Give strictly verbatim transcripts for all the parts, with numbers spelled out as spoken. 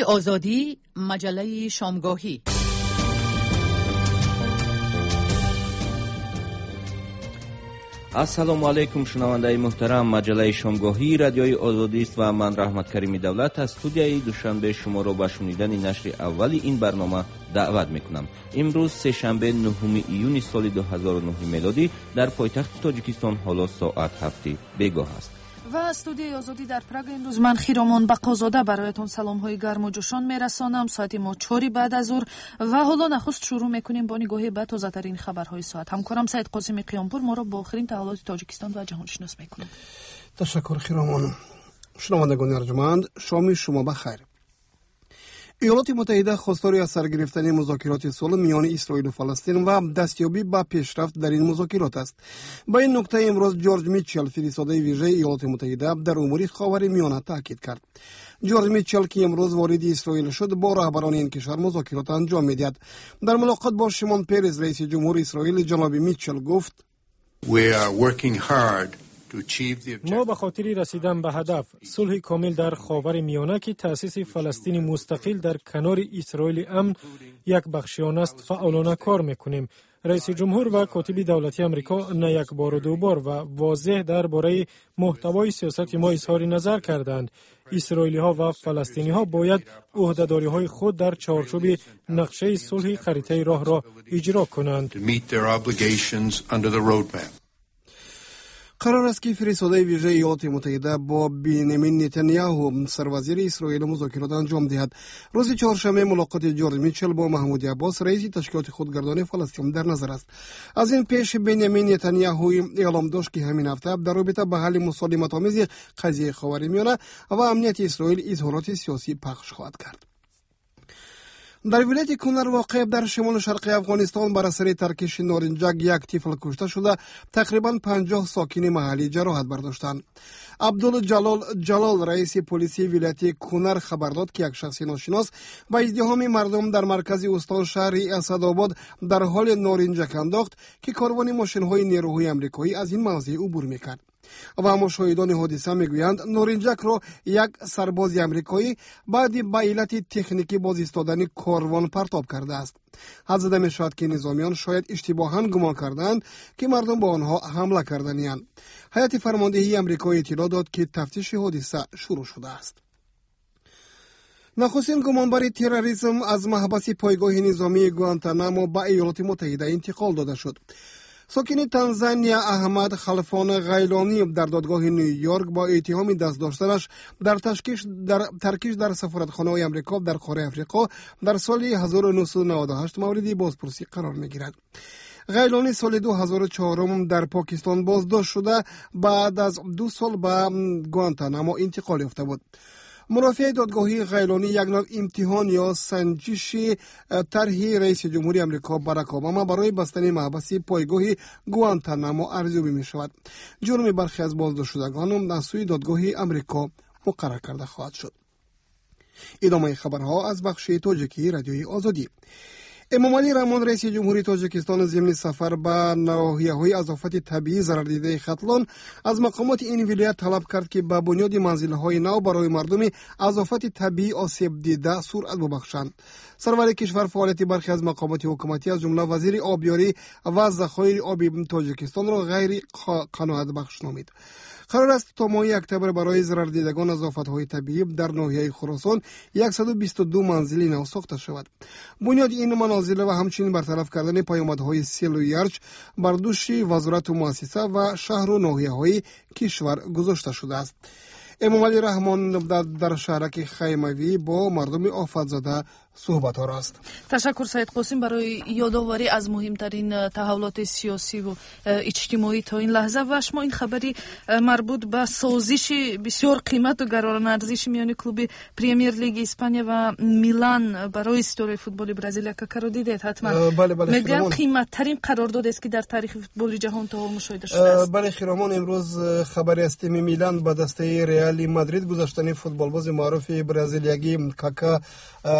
رادیوی آزادی، مجله شامگاهی. السلام علیکم شنوندگان محترم، مجله شامگاهی رادیوی آزادی است و من رحمت کریمی دولت از استودیوی دوشنبه شما را به شنیدن نشر اولی این برنامه دعوت میکنم. امروز سه شنبه نهم ایون سال دو هزار و نه میلادی در پایتخت تاجیکستان حالا ساعت هفت بگاه است. و استودیوی آزادی در پراگ امروز من خیرامان بقازاده برایتون سلام های گرم و جوشان میرسانم. ساعت ما چهار بعد از ظهر و حالا نخست شروع میکنیم با نگاهی به تازه ترین خبرهای ساعت. همکارم سید قاسم قیامپور ما را با آخرین تحولات تاجیکستان و جهان شناس میکنه. تشکر خیرامان. شنوندگان ارجمند، شام شما بخیر. ایالات متحده خواستار از سر گرفتن مذاکرات صلح میان اسرائیل و فلسطین و دستیابی به پیشرفت در این مذاکرات است. با این نکته امروز جورج میچل فرستاده ویژه ایالات متحده در امور خاورمیانه تاکید کرد. جورج میچل که امروز وارد اسرائیل شد با رهبران این کشور مذاکرات انجام میدهد. در ملاقات با شیمون پرز رئیس جمهور اسرائیل جناب میچل گفت: We are working hard. ما به خاطر رسیدن به هدف صلح کامل در خاور میانه که تأسیس فلسطین مستقل در کنار اسرائیل امن یک بخشیان است فعالانه کار میکنیم. رئیس جمهور و کاتب دولتی آمریکا نه یک بار و دو بار و واضح درباره محتوای سیاست ما اظهار نظر کردند. اسرائیلی ها و فلسطینی ها باید عهده‌داری های خود در چارچوب نقشه صلح خریطه راه را اجرا کنند. قرار است که فرستاده ویژه ایالات متحده با بنیامین نتانیاهو سروزیر اسرائیل مذاکرات انجام دهد. روز چهارشنبه ملاقات جورج میچل با محمود عباس رئیس تشکیلات خودگردان فلسطین در نظر است. از این پیش بنیامین نتانیاهو اعلام داشت که همین هفته در رابطه به حل مسالمت‌آمیز قضیه خاورمیانه و امنیت اسرائیل اظهارات سیاسی پخش خواهد کرد. در ولایت کنر واقع در شمال شرق افغانستان بر اثر ترکش نارنجک یک طفل کشته شده، تقریبا پنجاه ساکن محلی جراحت برداشتند. عبدالجلال جلال رئیس پلیس ولایت کنر خبر داد که یک شخص ناشناس با ازدحام مردم در مرکز استان شهر اسدآباد در حال نارنجک انداخت که کاروان ماشین‌های نیروهای آمریکایی از این موضع عبور می‌کرد. و مشاهدان حادثه میگویند نارنجک را یک سرباز آمریکایی بعد به علت تکنیکی باز ایستادن کاروان پرتاب کرده است. حدس زده می‌شود که نظامیان شاید اشتباهاً گمان کردند که مردم با آنها حمله کردند. هیئت فرماندهی آمریکایی اطلاع داد که تفتیش حادثه شروع شده است. نخستین گمانبر تروریسم از محبس پایگاه نظامی گوانتانامو به ایالات متحده انتقال داده شد. ساکن تانزانیا احمد خلفان غیلانی در دادگاه نیویورک با اتهام دست داشتنش در تشکیش در ترکیش در سفارتخانه آمریکا در قاره آفریقا در سال هزار و نهصد و نود و هشت مورد بازپرسی قرار می‌گیرد. غیلانی سال دو هزار و چهار در پاکستان بازداشت شده بعد از دو سال به گوانتانامو انتقال یافته بود. مرافع دادگاهی غیلانی یک نوع امتحان یا سنجش طرح رئیس جمهوری آمریکا باراک اوباما برای بستن محبس پایگاه گوانتانامو ارزیابی می شود. جرم برخی از بازداشت شدگان از سوی دادگاهی آمریکا مقرر کرده خواهد شد. ادامه خبرها از بخش تاجیکی رادیوی آزادی. امام علی رحمان رئیس جمهوری تاجیکستان ضمن سفر به نواحی‌های از آفات طبیعی ضرر دیده ختلان از مقامات این ولایت طلب کرد که به بنیاد منزل‌های نو برای مردم از آفات طبیعی آسیب دیده سرعت ببخشند. سرور کشور فعالیت برخی از مقامات حکومتی از جمله وزیر آبیاری و ذخایر آبی تاجیکستان را غیر قناعت بخش نامید. قرار است تا ماه اکتبر برای ضرر دیدگان از آفت‌های طبیعی در ناحیه خراسان صد و بیست و دو منزل نو ساخته شود. بنیاد این منازل و همچنین برطرف کردن پیامدهای سیل و یرچ بر دوش وزارت و مؤسسه و شهر و ناحیه‌های کشور گذاشته شده است. امام علی رحمان در شهرک خیموی با مردم آفت زده صحبت ها راست. تشکر سید قاسم برای یادآوری از مهمترین تحولات سیاسی و اجتماعی تا این لحظه. و شما این خبری مربوط به سازش بسیار قیمت و گران ارزش میان کلوب پریمیر لیگ اسپانیا و میلان برای استوری فوتبال برزیل که رو دیدید حتما. بله بله. میگن قیمت ترین قرارداد است که در تاریخ فوتبال جهان تا حال مشاهده شده است. بله خیرامان، امروز خبری است تیم میلان با دسته ریال مادرید گذاشتن فوتبالباز معروف برزیلیایی کاکا رسما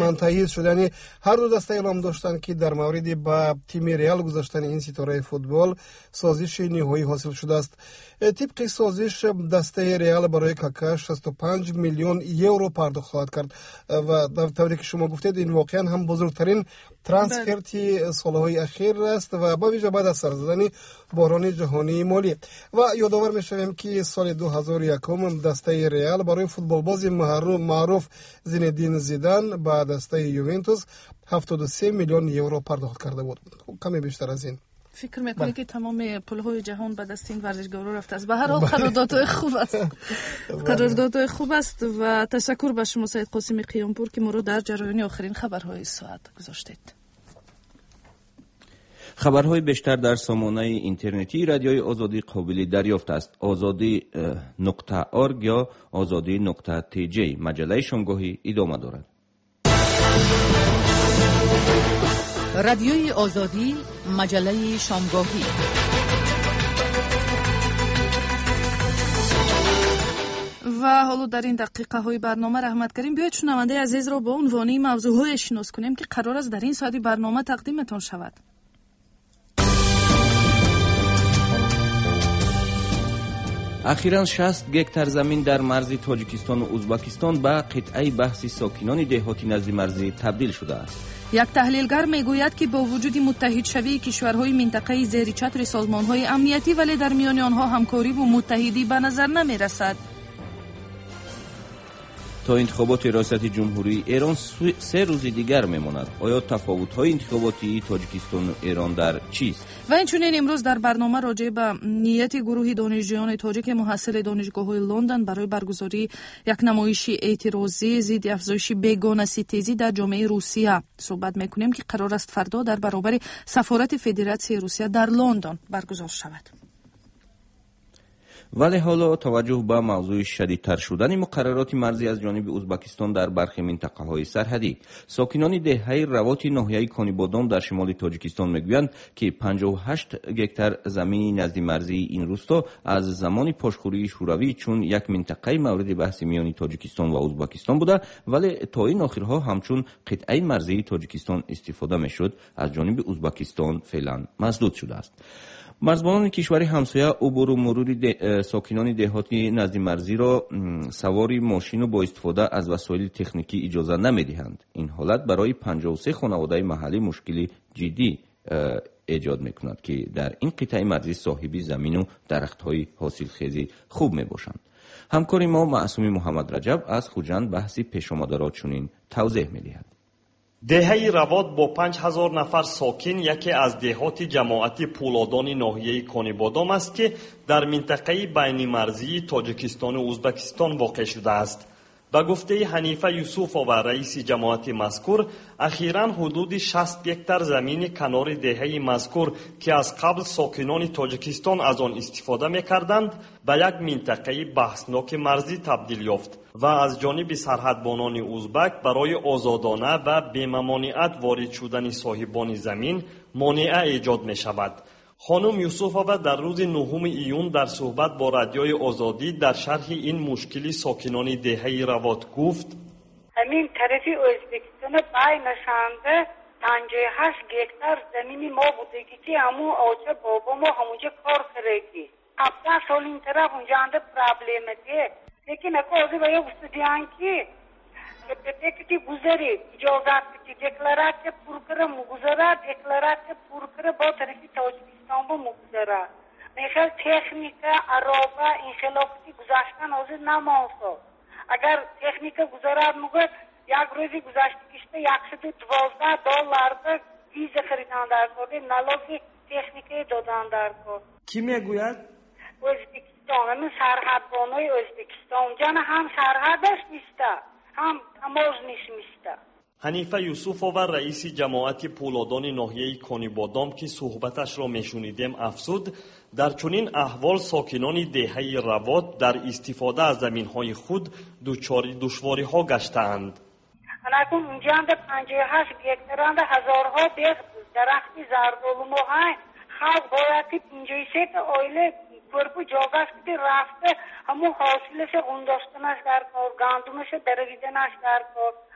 منتهی شدن هر دو دسته اعلام داشتند که در مورد با تیم ریال گذاشتن این ستاره فوتبال سازش نهایی حاصل شده است. طبق سازش دسته ریال برای کاکا شصت و پنج میلیون یورو پرداخت خواهد کرد و در طوری که شما گفتید این واقعا هم بزرگترین ترانسفر سالهای اخیر است و با ویژه بعد از سر زدن بحران جهانی مالی. و یادآور می‌شویم که سال دو هزار و یک دسته ریال برای فوتبال باز معروف زینedین زیدان با دسته یوونتوس هفتاد و سه میلیون یورو پرداخت کرده بود. کمی بیشتر از این. فکر میکنی که تمام پولهای جهان به دست این ورزشکارا رفته است. به هر حال قراردادهای خوب است. قراردادهای خوب است و تشکر به شما سید قاسم قیامپور که ما رو در جریان آخرین خبرهای ساعت گذاشتید. خبرهای بیشتر در سامانه اینترنتی رادیوی آزادی قابل دریافت است. آزادی نقطه ارگ یا آزادی نقطه تی جی. مجله شامگاهی ادامه دارد. رادیوی آزادی مجله شامگاهی. و حالا در این دقیقه های برنامه رحمت کریم بیاید شنونده عزیز را با عنوان موضوع های شناس کنیم که قرار است در این ساعت برنامه تقدیمتان شود. اخیراً شصت گکتار زمین در مرز تاجیکستان و ازبکستان به قطعه بحثی ساکنان دهاتی نزد مرزی تبدیل شده است. یک تحلیلگر میگوید که با وجود متحد شوی کشورهای منطقه زیر چتر سازمانهای امنیتی ولی در میان آنها همکاری و متحدی به نظر نمی رسد. تا انتخابات ریاست جمهوری ایران سه روز دیگر میماند. آیا تفاوت‌های انتخاباتی تاجیکستان و ایران در چیست؟ و اینچنین امروز در برنامه راجع به نیت گروه دانشجویان تاجیک محصل دانشگاه‌های لندن برای برگزاری یک نمایش اعتراضی ضد افزایش بیگانه‌ستیزی در جامعه روسیه صحبت می‌کنیم که قرار است فردا در برابر سفارت فدراسیون روسیه در لندن برگزار شود. ولی حالا توجه به موضوع شدیدتر شدن مقررات مرزی از جانب ازبکستان در برخی منطقه‌های سرحدی. ساکنان دهه روات ناحیه کانیبادام در شمال تاجیکستان میگویند که پنجاه و هشت گکتار زمین نزد مرزی این روستا از زمان پاشخوری شوروی چون یک منطقه مورد بحث میان تاجیکستان و ازبکستان بوده ولی تا این آخرها همچون قطعه مرزی تاجیکستان استفاده میشد از جانب ازبکستان فعلا مسدود شده است. مرزبانان کشور همسایه عبور و مرور ده، ساکنان دهاتی نزد مرزی را سواری ماشین و با استفاده از وسایل تکنیکی اجازه نمیدهند. این حالت برای پنجاه و سه خانواده محلی مشکلی جدی ایجاد میکند که در این قطعه مرزی صاحبی زمین و درخت‌های حاصلخیزی خوب میباشند. همکار ما معصومی محمد رجب از خوجند بحثی پیش آمده را چنین توضیح میدهد. دهه رواد با پنج هزار نفر ساکن یکی از دهات جماعتی پولادان ناحیه کانیبادام است که در منطقه بین مرزی تاجیکستان و ازبکستان واقع شده است. به گفته حنیفه یوسف و رئیس جماعت مذکور، اخیراً حدود شصت گکتار زمین کنار دهه مذکور که از قبل ساکنان تاجیکستان از آن استفاده می‌کردند، به یک منطقه بحثناک مرزی تبدیل یافت و از جانب سرحدبانان ازبک برای آزادانه و بی‌ممانعت وارد شدن صاحبان زمین مانع ایجاد می‌شود. خانم یوسفova در روز نهم ایون در صحبت با رادیوی آزادی در شرح این مشکلی ساکنان دهه روات گفت: همین طرفی ازبکستان بای نشانده پنجاه و هشت گکتار زمینی ما بودگی که همون آجا بابا ما همونجا کار کردی. هفته سال این طرف اونجا انده پرابلمه لیکن اکو آزی باید استودیان که که گذاری اجازت که دکلارات پر کرده مگذاره دکلارات پر کرده با طرفی تاجیکستان با مگذاره میخواد تکنیک عربه انخلافتی گذاشتن آزی نماسا اگر تکنیک گذارد مگه یک روزی گذاشتی کشته یکصد و دوازده دلار به ویزه خریدن در کرده نلاقی تکنیکی دادن در کرد. کی میگوید؟ ازبکستان همین سرحدبانای ازبکستان اونجا هم سرحدش نیسته هم تماز نیست. حنیفه یوسفova رئیس جماعت پولادان ناحیه کانیبادام که صحبتش را میشنیدیم افزود در چنین احوال ساکنان دهه روات در استفاده از زمین‌های خود دچار دشواری‌ها گشته‌اند. الان اونجا پنجاه و هشت گکتار هزارها درخت زردآلو های خلق باید اینجای سه آیله گربو جاگاش که رفته همون حاصلش انداشتنش در کار گندمش درویدنش در کار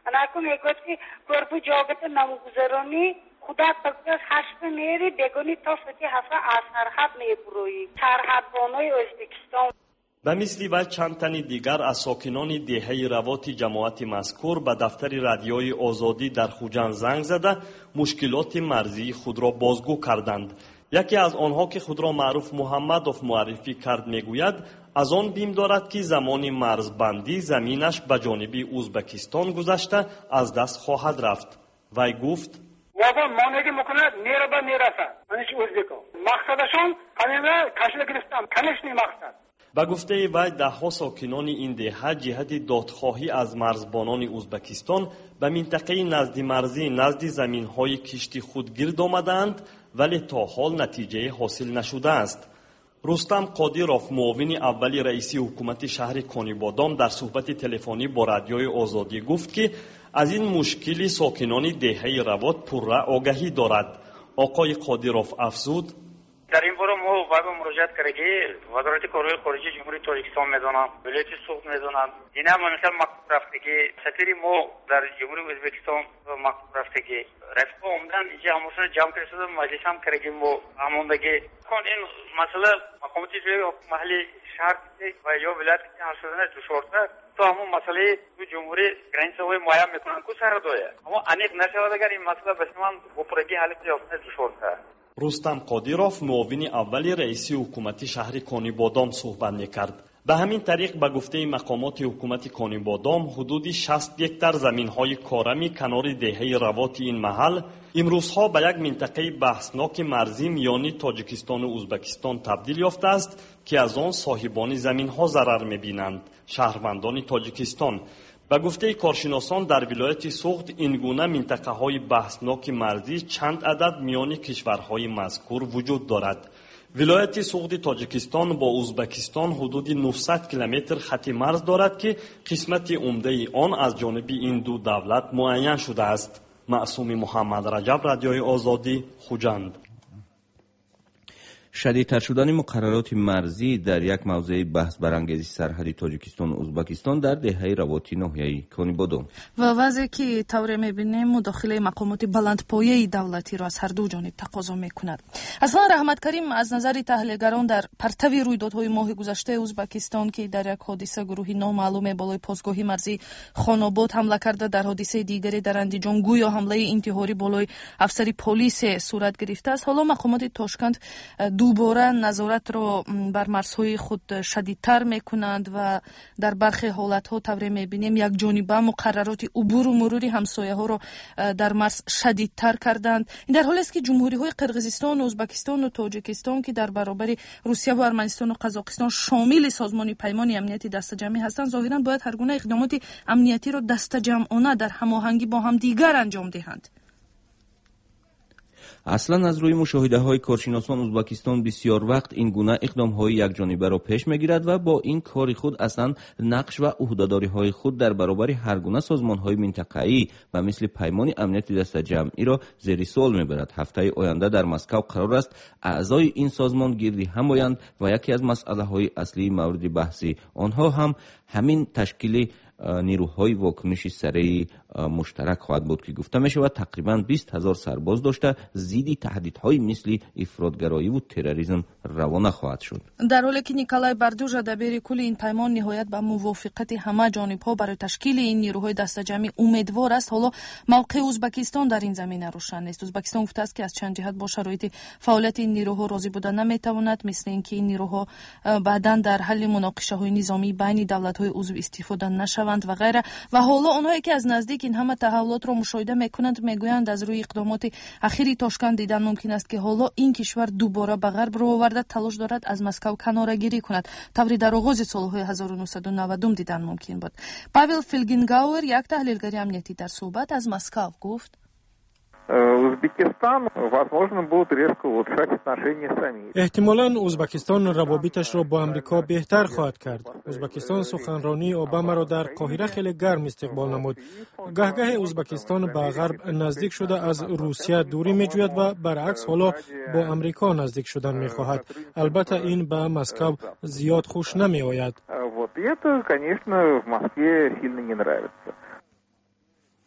انکو میگویی گربه جاگت نموگذرانی خدا تکلیف هشت میری بگونی تا ستی هفته از سرحد میبروی سرحد بانوی ازبکستان. به مثل و چند تن دیگر از ساکنان دهه روات جماعت مذکور به دفتر رادیوی آزادی در خوجند زنگ زده مشکلات مرزی خود را بازگو کردند. یکی از آنها که خود را معروف محمدوف معرفی کرد میگوید از آن بیم دارد که زمان مرزبندی زمینش به جانب ازبکستان گذشته از دست خواهد رفت. وی گفت بابا مانگی میکند میره به میرسه منش ازبکو مقصدشون همین کشل گرفتم کمش نی مقصد. به گفته وی دهها ساکنان این دهه جهت دادخواهی از مرزبانان ازبکستان به منطقه نزد مرزی نزد زمینهای کشتی خود گرد آمدند ولی تا حال نتیجه حاصل نشده است. رستم قادیروف معاون اول رئیس حکومت شهر کانیبادام در صحبت تلفنی با رادیوی آزادی گفت که از این مشکلی ساکنان دهه روات پرره آگاهی دارد. آقای قادیروف افزود در این باره ما باید مراجعت کردیم وزارت کارهای خارجه جمهوری تاجیکستان میدونم ولایت سوخت میدونم اینا مثلا مکتوب رفتگی سفیر ما در جمهوری ازبکستان مکتوب رفتگی رفت اومدن اینجا همون جمع کرده مجلس هم کردیم و هموندگی کن این مسئله مقامات جوی محلی شهر و یا ولایت که حل شدن دشوارتر تو همون مسئله تو جمهوری گرانس های معین میکنن کو سر دویه اما انیق نشود اگر این مسئله بسیار بپرگی حل یافته دشوارتر. رستم قادیروف معاون اول رئیس حکومت شهر کانیبادام صحبت می‌کرد. به همین طریق به گفته مقامات حکومت کانیبادام حدود شصت هکتار زمین‌های کارمی کنار دهه روات این محل امروزها به یک منطقه بحثناک مرزی میان تاجیکستان و ازبکستان تبدیل یافته است که از آن صاحبان زمین‌ها ضرر می‌بینند، شهروندان تاجیکستان. به گفته کارشناسان در ولایت سوخت این گونه منطقه‌های بحثناک مرزی چند عدد میان کشورهای مذکور وجود دارد. ولایت سوخت تاجیکستان با ازبکستان حدود نهصد کیلومتر خط مرز دارد که قسمت عمده آن از جانب این دو دولت معین شده است. معصوم محمد رجب، رادیوی آزادی، خوجند. شدیدتر شدن مقررات مرزی در یک موضع بحث برانگیز سرحدی تاجیکستان و ازبکستان در دهه رواتی ناحیه کانیبادام و وضعی که طور می‌بینیم مداخله مقامات بلندپایه دولتی را از هر دو جانب تقاضا می‌کند. اصلا رحمت کریم از نظر تحلیلگران در پرتو رویدادهای ماه گذشته ازبکستان که در یک حادثه گروهی نامعلوم بالای پاسگاه مرزی خاناباد حمله کرده، در حادثه دیگری در اندیجان گویا حمله انتحاری بالای افسری پلیس صورت گرفته است. حالا مقامات تاشکند دوباره نظارت را بر مرزهای خود شدیدتر میکنند و در برخی حالتها طوری میبینیم یک جانبه مقررات عبور و مرور همسایه ها را در مرز شدیدتر کردند. این در حالی است که جمهوری های قرقیزستان و ازبکستان و تاجیکستان که در برابر روسیه و ارمنستان و قزاقستان شامل سازمان پیمان امنیتی دست جمعی هستند، ظاهرا باید هر گونه اقدامات امنیتی را دست جمعانه در هماهنگی با هم دیگر انجام دهند. اصلا از روی مشاهده های کارشناسان ازبکستان بسیار وقت این گونه اقدام های یک جانبه را پیش میگیرد و با این کار خود اصلا نقش و عهده‌داری های خود در برابر هر گونه سازمان های منطقه‌ای و مثل پیمان امنیتی دست جمعی را زیر سوال میبرد. هفته آینده در مسکو قرار است اعضای این سازمان گردی هم آیند و یکی از مسئله های اصلی مورد بحثی آنها هم همین تشکیل نیروهای واکنش سریع مشترک خواهد بود که گفته می شود تقریبا بیست هزار سرباز داشته ضد تهدیدهای مثل افراطگرایی و تروریسم روانه خواهد شد. در حالی که نیکولای باردوژا دبیر کل این پیمان نهایت به موافقت همه جانب‌ها برای تشکیل این نیروهای دست جمعی امیدوار است، حالا موقع ازبکستان در این زمینه روشن نیست. ازبکستان گفته است که از چند جهت با شرایط فعالیت این نیروها راضی بودن نمیتواند، مثل اینکه این نیروها بعداً در حل مناقشه‌های نظامی بین دولت‌های عضو استفاده نشوند و غیره. و حالا اونهایی که از نزدیک این همه تحولات را مشاهده میکنند میگویند از روی اقدامات اخیری تاشکند دیدن ممکن است که حالا این کشور دوباره به غرب رو آورده تلاش دارد از مسکو کناره‌گیری کند. طوری در آغاز سالهای هزار و نهصد و نود دیدن ممکن بود. پاول فیلگینگاور، یک تحلیلگر امنیتی، در صحبت از مسکو گفت Узбекистан, возможно, будет резко улучшать отношения с Америкой. احتمالاً ازبکستان روابطش را با امریکا بهتر خواهد کرد. ازبکستان سخنرانی اوباما را در قاهره خیلی گرم استقبال نمود. گهگاه ازبکستان به غرب نزدیک شده از روسیه دوری می‌جوید و برعکس حالا با امریکا نزدیک شدن می‌خواهد. البته این به مسکو زیاد خوش نمی‌آید. Вот это, конечно, в Москве сильно не нравится.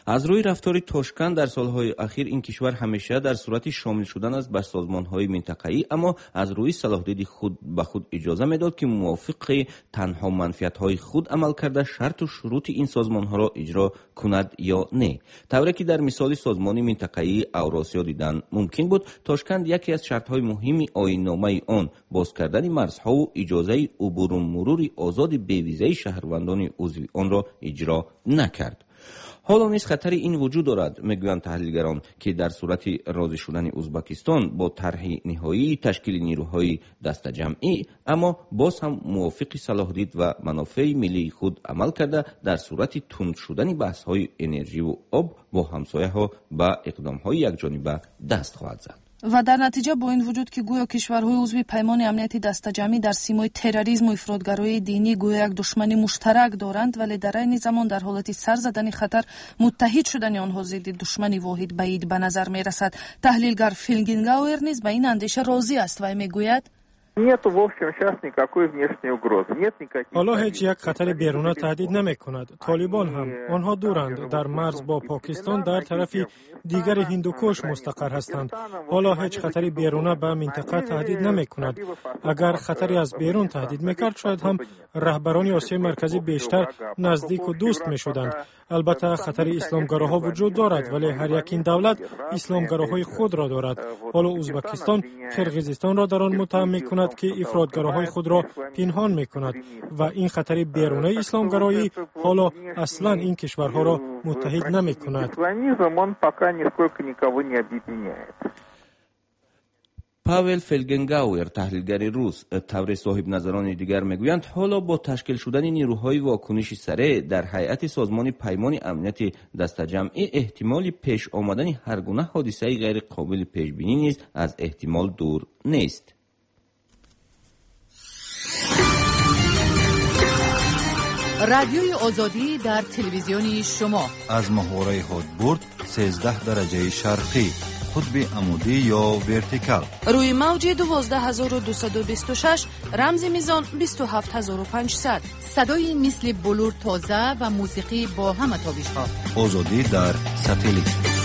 از روی رفتار توشکان در سالهای اخیر این کشور همیشه در صورت شامل شدن است به سازمانهای منطقه‌ای، اما از روی صلاحیت خود به خود اجازه میداد که موافق تنها منفعت‌های خود عمل کرده شرط و شروط این سازمان‌ها را اجرا کند یا نه. طوری که در مثال سازمان منطقه‌ای اوراسیا دیدن ممکن بود، تاشکند یکی از شرط‌های مهم آیین‌نامه آن باز کردن مرزها و اجازه عبور و مرور آزاد بی ویزای شهروندان عضو آن را اجرا نکرد. حالا نیز خطر این وجود دارد، میگویند تحلیلگران، که در صورت راضی شدن ازبکستان با طرح نهایی تشکیل نیروهای دست جمعی، اما باز هم موافق صلاحیت و منافع ملی خود عمل کرده، در صورت تند شدن بحث‌های انرژی و آب با همسایه‌ها به اقدام‌های یکجانبه دست خواهد زد. و در نتیجه با این وجود که گویا کشورهای عضو پیمان امنیتی دستجمعی در سیمای تروریسم و افراطگرایی دینی گویا یک دشمنی مشترک دارند، ولی در این زمان در حالت سر زدن خطر متحد شدن آنها ضد دشمنی واحد بعید به نظر می رسد. تحلیلگر فیلگنگاور نیز به این اندیشه راضی است و میگوید حالا هیچ یک خطر بیرونه تهدید نمی کند. طالبان هم آنها دورند، در مرز با پاکستان در طرف دیگر هندوکش مستقر هستند. حالا هیچ خطری بیرونه به منطقه تهدید نمی کند. اگر خطری از بیرون تهدید میکرد شاید هم رهبران آسیای مرکزی بیشتر نزدیک و دوست می شدند. البته خطر اسلامگراها وجود دارد، ولی هر یک این دولت اسلامگراهای خود را دارد. حالا ازبکستان کرغیزستان را در آن متهم می کند که افراطگراهای خود را پنهان می کند و این خطر بیرونه اسلامگرایی حالا اصلا این کشورها را متحد نمی کند. پاول فیلگنگاور، تحلیلگر روس، طور صاحب نظران دیگر میگویند حالا با تشکیل شدن نیروهای واکنش سریع در هیئت سازمان پیمان امنیت دستجمعی احتمال پیش آمدن هر گونه حادثه غیر قابل پیش بینی نیز از احتمال دور نیست. رادیوی آزادی در تلویزیونی شما از محوره هودبورد سیزده درجه شرقی، قطب عمودی یا ورتیکال، روی موج دوازده هزار و دویست و بیست و شش، رمز میزان بیست و هفت هزار و پانصد، صدای مثل بلور تازه و موسیقی با همه تابش‌ها. آزادی در ساتلیت.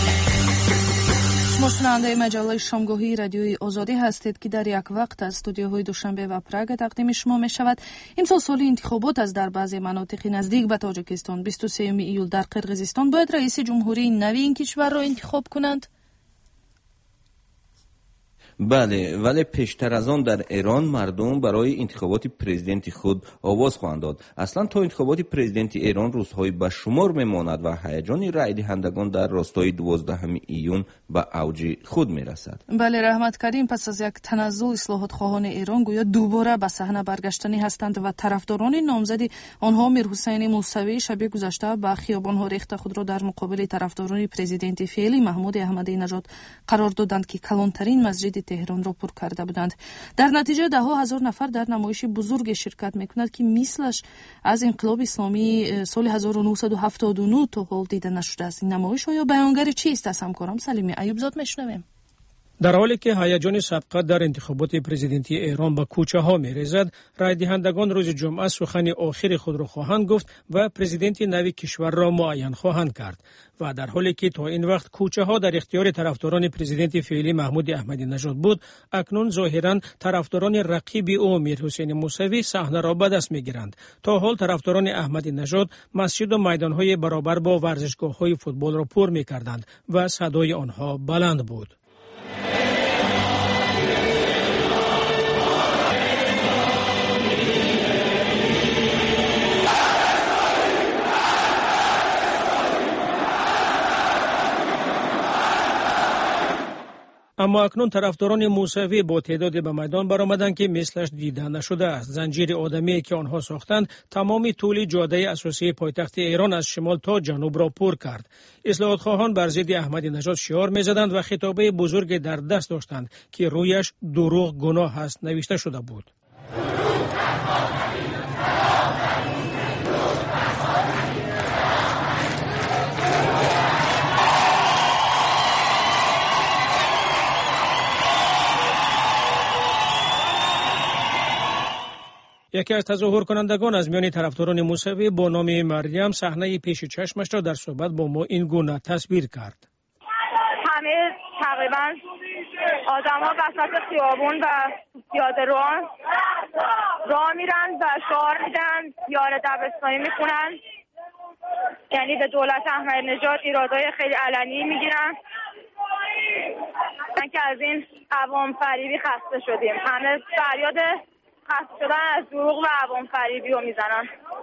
شما شنونده مجله شامگاهی رادیوی آزادی هستید که در یک وقت از استودیوهای دوشنبه و پراگ تقدیم شما می شود. امسال سال انتخابات از در بعضی مناطق نزدیک به تاجیکستان بیست و سوم ایول در قرقیزستان باید رئیس جمهوری نوی این کشور را انتخاب کنند. بله، ولی پیشتر از آن در ایران مردم برای انتخابات پرزیدنت خود آواز خواهند داد. اصلا تا انتخابات پرزیدنت ایران روزهای به شمار میماند و هیجان رای دهندگان در راستای دوازدهم ایون به اوج خود میرسد. بله رحمت کریم، پس از یک تنزل اصلاحات خواهان ایران گویا دوباره به صحنه برگشتنی هستند و طرفداران نامزد آنها میرحسین موسوی شب گذشته به خیابان‌ها ریخته خود را در مقابل طرفداران پرزیدنت فعلی محمود احمدی نژاد قرار دادند که کلانترین مسجد تهران را پر کرده بودند. در نتیجه ده ها هزار نفر در نمایش بزرگ شرکت میکنند که مثلش از انقلاب اسلامی سال هزار و نهصد و هفتاد و نه تا حال دیده نشده است. این نمایش ها بیانگر چیست از همکارم سلیمی ایوب زاد میشنویم. در حالی که هیجان سبقت در انتخابات پرزیدنتی ایران به کوچه ها می ریزد، رای دهندگان روز جمعه سخن آخر خود را خواهند گفت و پرزیدنت نوی کشور را معین خواهند کرد. و در حالی که تا این وقت کوچه ها در اختیار طرفداران پرزیدنت فعلی محمود احمدی نژاد بود، اکنون ظاهرا طرفداران رقیب او میرحسین موسوی صحنه را به دست می گیرند. تا حال طرفداران احمدی نژاد مسجد و میدان های برابر با ورزشگاه های فوتبال را پر می کردند و صدای آنها بلند بود. اما اکنون طرفداران موسوی با تعدادی به میدان برآمدند که مثلش دیده نشده است. زنجیر آدمی که آنها ساختند تمامی طول جاده اساسی پایتخت ایران از شمال تا جنوب را پر کرد. اصلاحات خواهان بر ضد احمدی نژاد شعار می‌زدند و خطابه بزرگ در دست داشتند که رویش دروغ گناه است نوشته شده بود. یکی از تظاهر کنندگان از میان طرفداران موسوی با نام مریم صحنه پیش چشمش را در صحبت با ما این گونه تصویر کرد. همه تقریبا آدم‌ها وسط خیابون و پیاده رو راه میرن و شعار میدن، یار دبستانی میخونن، یعنی به دولت احمدی نژاد ایرادای خیلی علنی میگیرن. من که از این عوام فریبی خسته شدیم. همه فریاد خسته شدن از دروغ و عوام فریبی رو میزنن.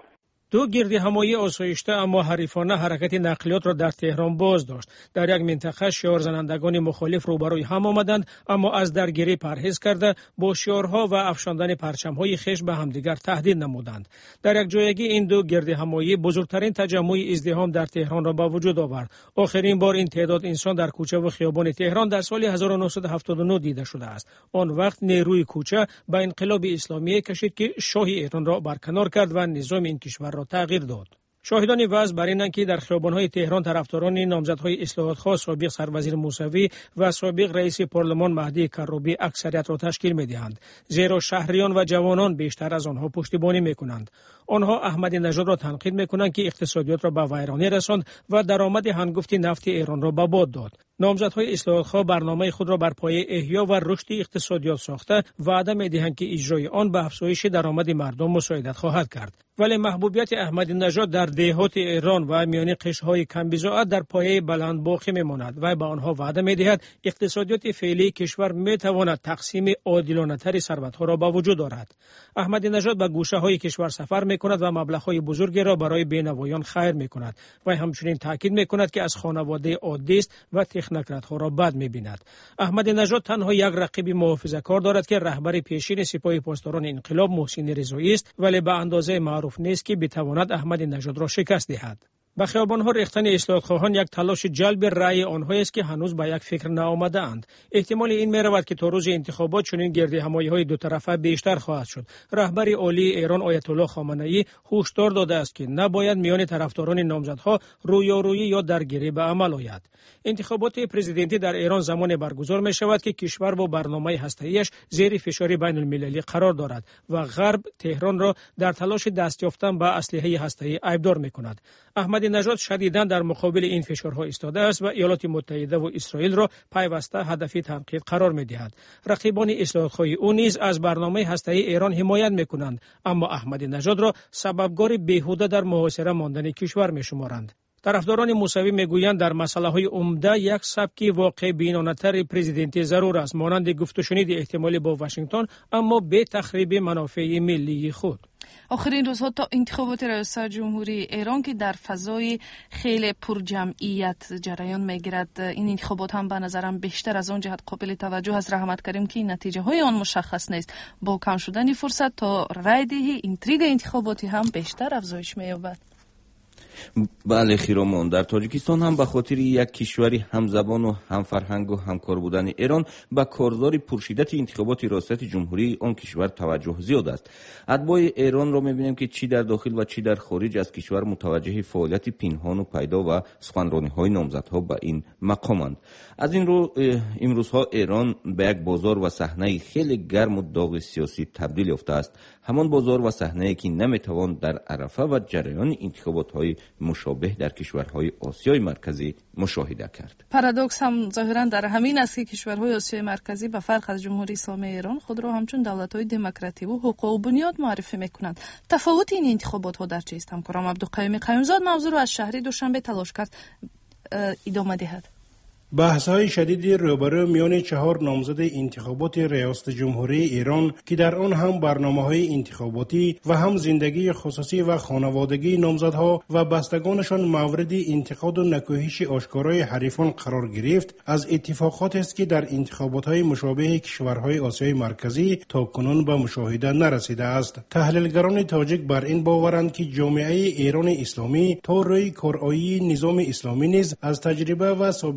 دو گردی همایی آسایشته اما حریفانه حرکت نقلیات را در تهران باز داشت. در یک منطقه شعار زنندگان مخالف روبروی هم آمدند، اما از درگیری پرهیز کرده با شعارها و افشاندن پرچم‌های خشن به همدیگر تهدید نمودند. در یک جایگی این دو گردی همایی بزرگترین تجمع ازدحام در تهران را به وجود آورد. آخرین بار این تعداد انسان در کوچه و خیابان تهران در سال هزار و نهصد و هفتاد و نه دیده شده است. آن وقت نیروی کوچه به انقلاب اسلامی کشید که شاه ایران را برکنار کرد و نظام این کشور را تغییر داد. شاهدان وضع بر اینند که در خیابان‌های تهران طرفداران نامزدهای اصلاحات‌خواه سابق سروزیر موسوی و سابق رئیس پارلمان مهدی کروبی اکثریت را تشکیل می‌دهند، زیرا شهریان و جوانان بیشتر از آنها پشتیبانی می‌کنند. آنها احمدی نژاد را تنقید می‌کنند که اقتصادیات را به ویرانی رساند و درآمد هنگفت نفت ایران را به باد داد. نامزدهای اصلاحات‌خواه برنامه خود را بر پایه احیا و رشد اقتصادیات ساخته وعده می‌دهند که اجرای آن به افزایش درآمد مردم مساعدت خواهد کرد. ولی محبوبیت احمدی نژاد در دهات ایران و میان قشرهای کم بضاعت در پایه بلند باقی میماند و به آنها وعده می‌دهد اقتصادیات فعلی کشور می‌تواند تقسیم عادلانه‌تر ثروت‌ها را به وجود آورد. احمدی نژاد به گوشه‌های کشور سفر می‌کند و مبلغ‌های بزرگی را برای بینوایان خیر می‌کند و همچنین تاکید می‌کند که از خانواده عادی است و تکنوکرات‌ها را بد می‌بیند. احمدی نژاد تنها یک رقیب محافظه‌کار دارد که رهبر پیشین سپاه پاسداران انقلاب محسن رضایی است، ولی به اندازه معروف نیست که بتواند احمدی نژاد را شکست دهد. به خیابان‌ها ریختن اصلاح‌خواهان یک تلاش جلب رأی آنهایی است که هنوز به یک فکر نآمده‌اند. احتمال این می‌رود که تا روز انتخابات چنین گردی همایی‌های دو طرفه بیشتر خواهد شد. رهبر عالی ایران آیت الله خامنه‌ای هشدار داده است که نباید میان طرفداران نامزدها رویارویی یا درگیری به عمل آید. انتخابات پرزیدنتی در ایران زمان برگزار می‌شود که کشور با برنامه هسته‌ایش زیر فشار بین‌المللی قرار دارد و غرب تهران را در تلاش دست یافتن به اسلحه هسته‌ای ایبدار می‌کند. احمدی نژاد شدیداً در مقابل این فشارها ایستاده است و ایالات متحده و اسرائیل را پیوسته هدف تنقید قرار می‌دهد. رقیبان اصلاح‌خواه او نیز از برنامه هسته‌ای ایران حمایت می‌کنند، اما احمدی نژاد را سببگار بیهوده در محاصره ماندن کشور می‌شمارند. طرفداران موسوی میگویند در مسائل عمده یک سبک واقع بینانه‌تر پرزیدنتی ضرور است، مانند گفت و شنید احتمالی با واشنگتن، اما به تخریب منافع ملی خود. آخرین روزها تا انتخابات ریاست جمهوری ایران که در فضای خیلی پرجمعیت جریان میگیرد، این انتخابات هم به نظرم بیشتر از اون جهت قابل توجه است رحمت کریم که نتیجه های آن مشخص نیست. با کم شدن فرصت تا رای دهی اینتریگ انتخاباتی هم بیشتر افزایش می‌یابد. بله خیرمان، در تاجیکستان هم به خاطر یک کشوری همزبان و همفرهنگ و همکار بودن ایران به کارزار پرشدت انتخابات ریاست جمهوری آن کشور توجه زیاد است. اتباع ایران را می‌بینیم که چی در داخل و چی در خارج از کشور متوجه فعالیت پنهان و پیدا و سخنرانی‌های نامزدها به این مقامند. از این رو امروزها ایران به یک بازار و صحنه خیلی گرم و داغ سیاسی تبدیل یافته است. همان بازار و صحنه‌ای که نمی‌توان در عرفه و جریان انتخابات‌های مشابه در کشورهای آسیای مرکزی مشاهده کرد. پارادوکس هم ظاهراً در همین است که کشورهای آسیای مرکزی به فرق از جمهوری اسلامی ایران خود را همچون دولت‌های دموکراتیک و حقوق و بنیاد معرفی می‌کنند. تفاوت این انتخابات‌ها در چیست؟ همکارم عبدالقیوم قیومزاد موضوع را از شهر دوشنبه تلاش کرد ادامه دهد. بحث‌های شدیدی روبرو میان چهار نامزد انتخابات ریاست جمهوری ایران که در آن هم برنامه‌های انتخاباتی و هم زندگی خصوصی و خانوادگی نامزدها و بستگانشان مورد انتقاد و نکوهش آشکارای حریفان قرار گرفت، از اتفاقاتی است که در انتخابات‌های مشابه کشورهای آسیای مرکزی تاکنون به مشاهده نرسیده است. تحلیلگران تاجیک بر این باورند که جامعه ایران اسلامی تا روی کارایی نظام اسلامی نیز از تجربه و سابقه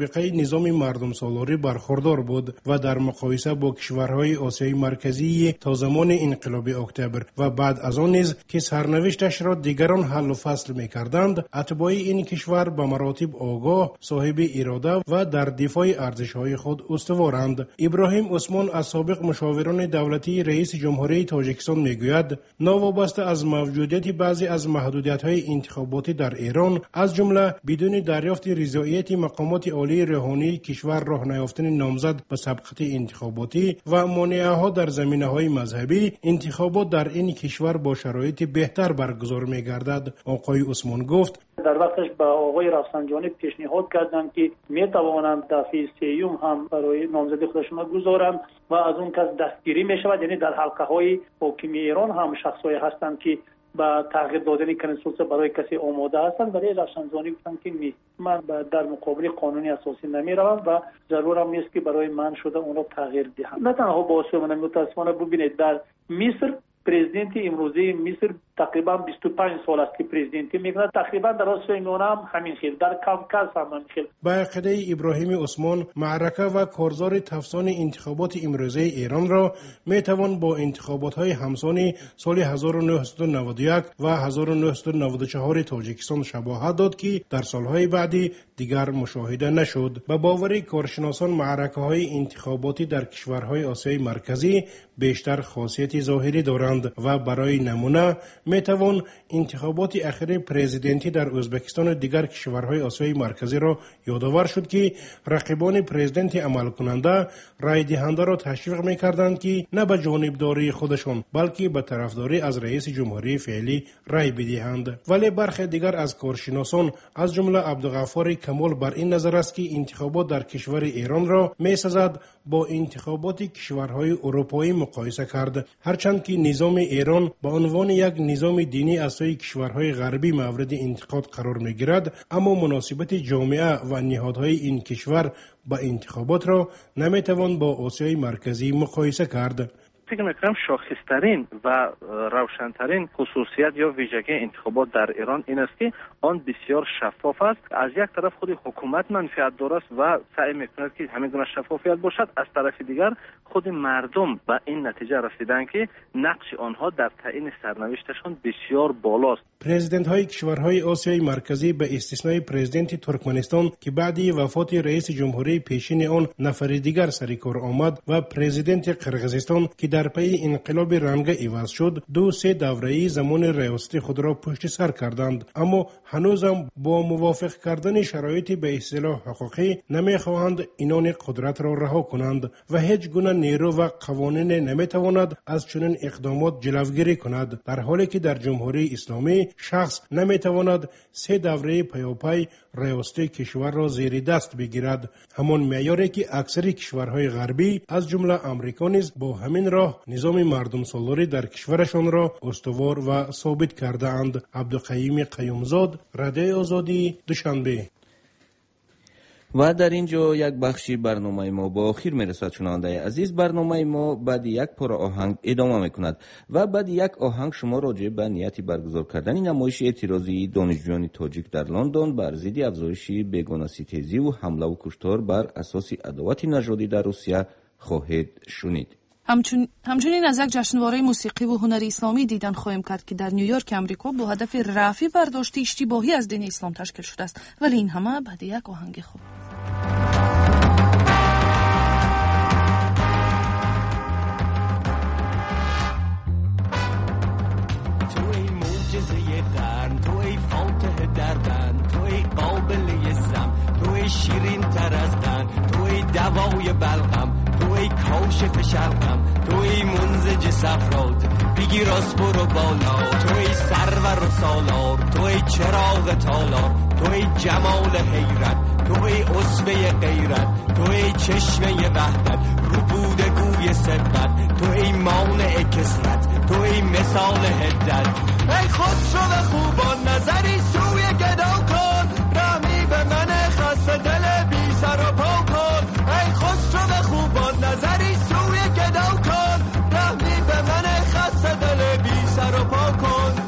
نظام مردم سالاری برخوردار بود و در مقایسه با کشورهای آسیای مرکزی تا زمان انقلاب اکتبر و بعد از آن نیز که سرنوشتش را دیگران حل و فصل می‌کردند، اتباع این کشور به مراتب آگاه، صاحب اراده و در دفاع ارزش‌های خود استوارند. ابراهیم عثمان از سابق مشاوران دولتی رئیس جمهوری تاجیکستان میگوید ناوابسته از موجودیت بعضی از محدودیت‌های انتخاباتی در ایران، از جمله بدون دریافت رضایت مقامات عالی روحانی کشور راه نیافتن نامزد به سبقت انتخاباتی و مانعه‌ها در زمینه‌های مذهبی، انتخابات در این کشور با شرایط بهتر برگزار می‌گردد. آقای عثمان گفت در وقتش با آقای رفسنجانی پیشنهاد کردند که می توانند دفعه سیوم هم برای نامزدی خودشون گذارند و از اون کس دستگیری می شود. یعنی در حلقه های حاکمی ایران هم شخصایی هستند که با تغییر دادن کنستیتوسیون برای کسی آماده هستند، ولی رفسنجانی گفتند که نیست، من در مقابل قانونی اساسی نمی روم و ضرور هم نیست که برای من شده اون را تغییر دهم. نه تنها با من متاسفانه ببینید در مصر پرزیدنت امروزی مصر تقریبا بیست و پنج سال است که پرزیدنتی میکنه، تقریبا در آسیای میانه هم همین خیل، در کافکاز هم همین خیل. با عقیده ابراهیم عثمان، معرکه و کارزار تفسان انتخابات امروزی ایران را میتوان با انتخابات های همسان سال هزار و نهصد و نود و یک و هزار و نهصد و نود و چهار تاجیکستان شباهت داد که در سالهای بعدی دیگر مشاهده نشد. به باور کارشناسان، معرکه های انتخاباتی در کشورهای آسیای مرکزی بیشتر خاصیت ظاهری دارند و برای نمونه میتوان انتخابات اخیر پرزیدنتی در ازبکستان و دیگر کشورهای آسیای مرکزی را یادآور شد که رقیبان پرزیدنت عمل کننده رای دهنده را تشویق میکردند که نه به جانبداری خودشان بلکه به طرفداری از رئیس جمهوری فعلی رای بدهند. ولی برخی دیگر از کارشناسان از جمله عبدالغفار کمال بر این نظر است که انتخابات در کشور ایران را میسزد با انتخابات کشورهای اروپایی مقایسه کرد، هرچند که نظام ایران به عنوان یک نظام دینی از سوی کشورهای غربی مورد انتقاد قرار میگیرد، اما مناسبت جامعه و نهادهای این کشور با انتخابات را نمیتوان با آسیای مرکزی مقایسه کرد. فکر میکنم شاخصترین و روشنترین خصوصیت یا ویژگی انتخابات در ایران این است که آن بسیار شفاف است. از یک طرف خود حکومت منفعت دارد و سعی میکند که همین گونه شفافیت باشد، از طرف دیگر خود مردم به این نتیجه رسیدن که نقش آنها در تعیین سرنوشتشان بسیار بالاست. پرزیدنت های کشورهای آسیای مرکزی به استثنای پرزیدنت ترکمنستان که بعد وفات رئیس جمهوری پیشین آن نفر دیگر سر کار آمد و پرزیدنت قرقیزستان که در پی انقلاب رنگ عوض شد، دو سه دوره‌ای زمان ریاست خود را پشت سر کردند، اما هنوزم با موافق کردن شرایط به اصطلاح حقوقی نمیخواهند اینان قدرت را رها کنند و هیچ گونه نیرو و قوانین نمیتواند از چنین اقدامات جلوگیری کند، در حالی که در جمهوری اسلامی شخص نمیتواند سه دوره پیاپی ریاست کشور را زیر دست بگیرد، همان معیاری که اکثر کشورهای غربی از جمله آمریکا نیز با همین راه نظام مردم سالاری در کشورشان را استوار و ثابت کرده اند. عبدالقیوم قیومزاد، رادیو آزادی، دوشنبه. و در اینجا یک بخشی برنامه ما با آخر میرسد. شنونده عزیز، برنامه ما بعد یک پاره آهنگ ادامه میکند و بعد یک آهنگ شما راجع به نیتی برگزار کردن نمایش اعتراضی دانشجویان تاجیک در لندن بر ضد افزایش بیگانه‌ستیزی و حمله و کشتار بر اساس عداوت نژادی در روسیه خواهید شنید. همچون... همچنین از یک جشنواره موسیقی و هنر اسلامی دیدن خواهیم کرد که در نیویورک امریکا با هدف رفع برداشت اشتباهی از دین اسلام تشکیل شده است، ولی این همه بعد یک آهنگ خوب. توی معجزه قرن، توی فاتح دربند، توی قابل سم، توی شیرین تر از قند، توی دوای بلغم، توی کاشف شرقم، توی منزج صفرات، بگی راست برو بالا، توی سرور و سالار، توی چراغ تالار، توی جمال حیرت، توی عصبه غیرت، توی چشمه وحدت، رو بود گوی ثبت، توی مانع کسرت، توی مثال هدت. ای خسرو خوبان نظری سوی گدا کن، رحمی به من خسته دل بی سر و پا کن. ای خسرو خوبان نظری سوی گدا کن، رحمی به من خسته دل بی سر و پا کن.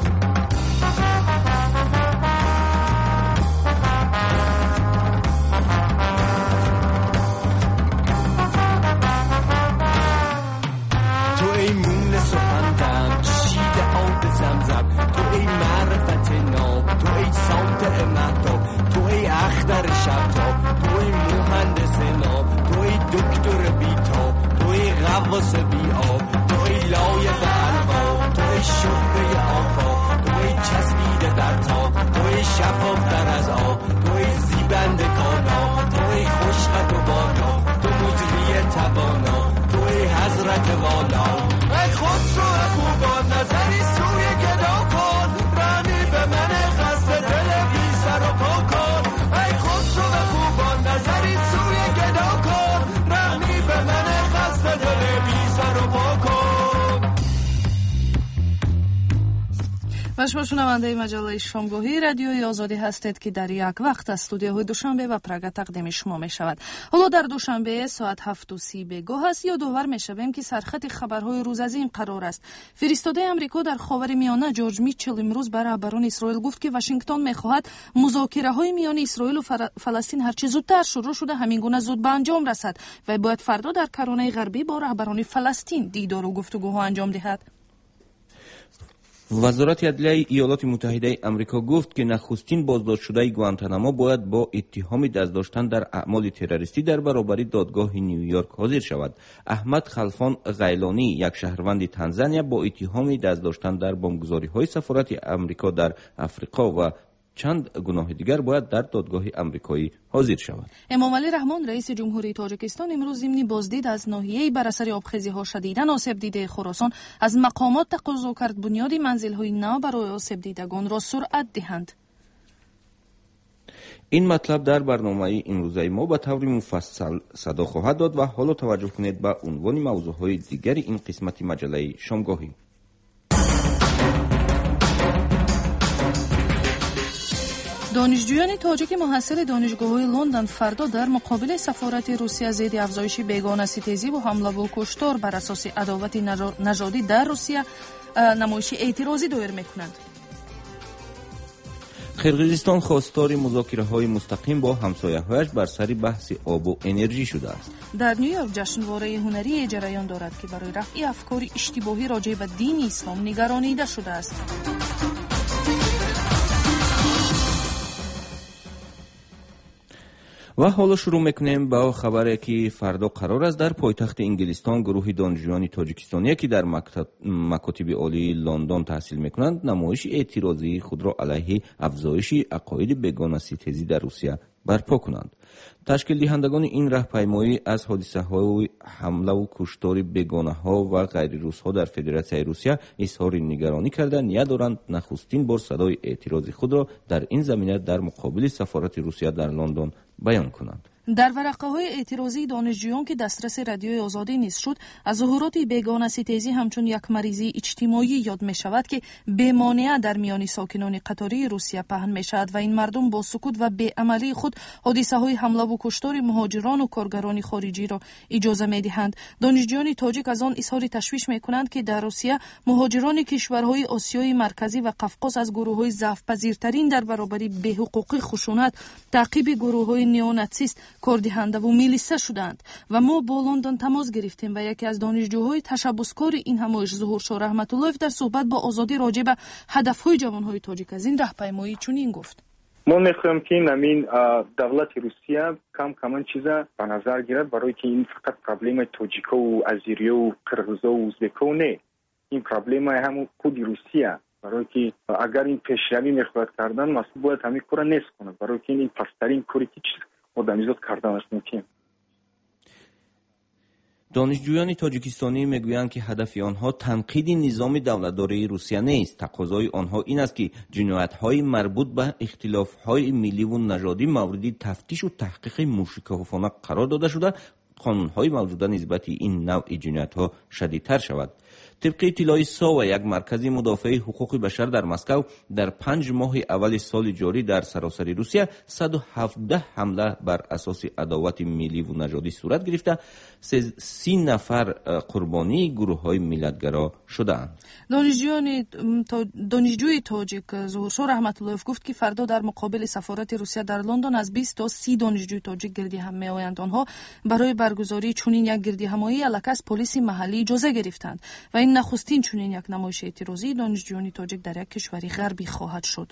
غواص بی آب، توی لایه برقا، توی شهره آفاق، توی چسبیده در تاب، توی شفاف در از آب، توی زیبنده کانا، توی خوشقد و بالا، تو مجری توانا، توی حضرت والا. ای خسرو خوبان نظری سوی گدا کن، رحمی به من خسته دل بی سر و پا کن. ای خسرو خوبان نظری سوی گدا کن، رحمی به من خسته دل بی سر و پا کن. و شما شنونده مجله شامگاهی رادیوی آزادی هستید که در یک وقت از استودیوهای دوشنبه و پراگ تقدیم شما می شود. حالا در دوشنبه ساعت هفت و سی بگاه است. یادآور می شویم که سرخط خبرهای روز از این قرار است. فرستاده امریکا در خاورمیانه جورج میچل امروز بر رهبران اسرائیل گفت که واشنگتن می خواهد مذاکره های میان اسرائیل و فلسطین هرچه زودتر شروع شده همین گونه زود به انجام رسد و باید فردا در کرانه غربی با رهبران فلسطین دیدار و گفتگوها انجام دهد. وزارت عدلیه ایالات متحده آمریکا گفت که نخستین بازداشت شده گوانتانامو باید با اتهام دست داشتن در اعمال تروریستی در برابر دادگاه نیویورک حاضر شود. احمد خلفان غیلانی، یک شهروند تانزانیا، با اتهام دست داشتن در بمبگذاری‌های سفارت آمریکا در افریقا و چند گناه دیگر باید در دادگاه آمریکایی حاضر شود. امامعلی رحمان رئیس جمهوری تاجیکستان امروز ضمن بازدید از ناحیه بر اثر آبخیزی‌ها شدیداً آسیب دیده خراسان از مقامات تقاضا کرد بنیاد منزل‌های نو برای آسیب دیدگان را سرعت دهند. این مطلب در برنامه امروزه ما به طور مفصل صدا خواهد داد و حالا توجه کنید به عنوان موضوعهای دیگر این قسمت مجله شامگاهی. دانشجویان تاجیک محصل دانشگاه‌های لندن فردا در مقابل سفارت روسیه ضد افزایش بیگانه‌ستیزی و حمله و کشتار بر اساس عداوت نژادی در روسیه نمایش اعتراضی دایر می‌کنند. قرقیزستان خواستار مذاکره‌های مستقیم با همسایه‌هایش بر سر بحث آب و انرژی شده است. در نیویورک جشنواره هنری جریان دارد که برای رفع افکار اشتباهی راجع به دین اسلام نگرانیده شده است. و حالا شروع میکنیم با خبری که فردا قرار است در پایتخت انگلستان گروه دانشجویان تاجیکستانی که در مکاتب عالی لندن تحصیل میکنند نمایش اعتراضی خود را علیه افزایش عقاید بیگانه‌ستیزی در روسیه برپا کنند. تشکیل دهندگان این راهپیمایی از حادثه های حمله و کشتار بیگانه ها و غیر روس ها در فدراسیون روسیه اظهار نگرانی کردند. ندارند نخستین بار صدای اعتراض خود را در این زمینه در مقابل سفارت روسیه در لندن بیان کنند. در ورقه‌های اعتراضی دانشجویان که دسترس رادیوی آزادی نیست شد از ظهورات بیگانه‌ستیزی همچون یک مریضی اجتماعی یاد می شود که بی‌مانع در میان ساکنان قطاری روسیه پهن می شود و این مردم با سکوت و بی‌عملی خود حادثه های حمله و کشتار مهاجران و کارگران خارجی را اجازه می دهند. دانشجویان تاجیک از آن اظهار تشویش می کنند که در روسیه مهاجران کشورهای آسیای مرکزی و قفقاز از گروه‌های ضعف‌پذیرترین در برابر بی‌حقوقی، خشونت، تعقیب گروه‌های نیوناتسیست کاردهنده و میلیسه شدند و ما با لندن تماس گرفتیم و یکی از دانشجوهای تشبسکار این همایش ظهور شاه رحمت الله در صحبت با آزادی راجع به هدفهای جوانهای تاجیک از این راهپیمایی چنین گفت: ما میخوایم که این دولت روسیه کم کم چیزا به نظر گیرد برای که این فقط پرابلم تاجیکا و ازیریا و قرغیزا و ازبکا نه، این پرابلم هم خود روسیه، برای که اگر این پیشروی میخواد کردن مسئول باید همین کارا نیست کنه، برای که این پسترین کاری که آدمیزاد کردنش ممکن. دانشجویان تاجیکستانی میگویند که هدف آنها تنقید نظام دولتداری روسیه نیست. تقاضای آنها این است که جنایت‌های مربوط به اختلاف‌های ملی و نژادی مورد تفتیش و تحقیق موشکافانه قرار داده شده، قانون‌های موجوده نسبت این نوع جنایت‌ها شدیدتر شود. طبق اطلاع ساوا، یک مرکز مدافع حقوق بشر در مسکو در پنج ماه اول سال جاری در سراسر روسیه صد و هفده حمله بر اساس عداوت ملی و نژادی صورت گرفته، سی نفر قربانی گروه‌های ملیت‌گرا شدند. دانشجویان دانشجوی تاجیک ظهور شاه رحمت الله گفت که فردا در مقابل سفارت روسیه در لندن از بیست تا سی دانشجوی تاجیک گردی هم می‌آیند. آنها برای برگزاری چنین یک گردی همایی الک از پلیس محلی اجازه گرفتند و این نخستین چنین یک نمایش اعتراضی دانشجویان تاجیک در یک کشور غربی خواهد شد.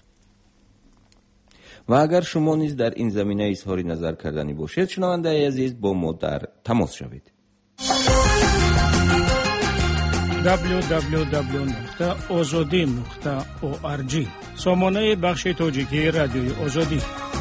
و اگر شما نیز در این زمینه اظهار نظر کردنی باشید، شنونده عزیز با ما در تماس شوید. دبلیو دبلیو دبلیو نقطه آزادی نقطه او آر جی سامانه بخش تاجیکی رادیوی آزادی.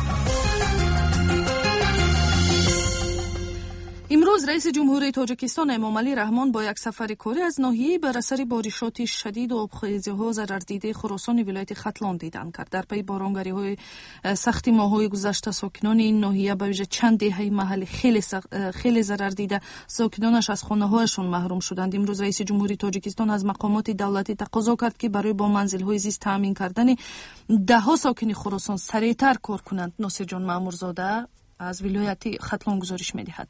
امروز رئیس جمهوری تاجیکستان امامعلی رحمان با یک سفر کاری از ناحیه بر اثر بارشات شدید و آبخیزی‌ها ضرر دیده خراسان ولایت ختلان دیدن کرد. در پی بارانگری‌های سخت ماه‌های گذشته ساکنان این ناحیه به ویژه چند دهه محلی خیلی خیلی ضرر دیده ساکنانش از خانه‌هایشان محروم شدند. امروز رئیس جمهوری تاجیکستان از مقامات دولتی تقاضا کرد که برای با منزل‌های زیست تامین کردن ده‌ها ساکن خراسان سریعتر کار کنند. ناصر جان مامورزاده از ولایت ختلان گزارش می‌دهد.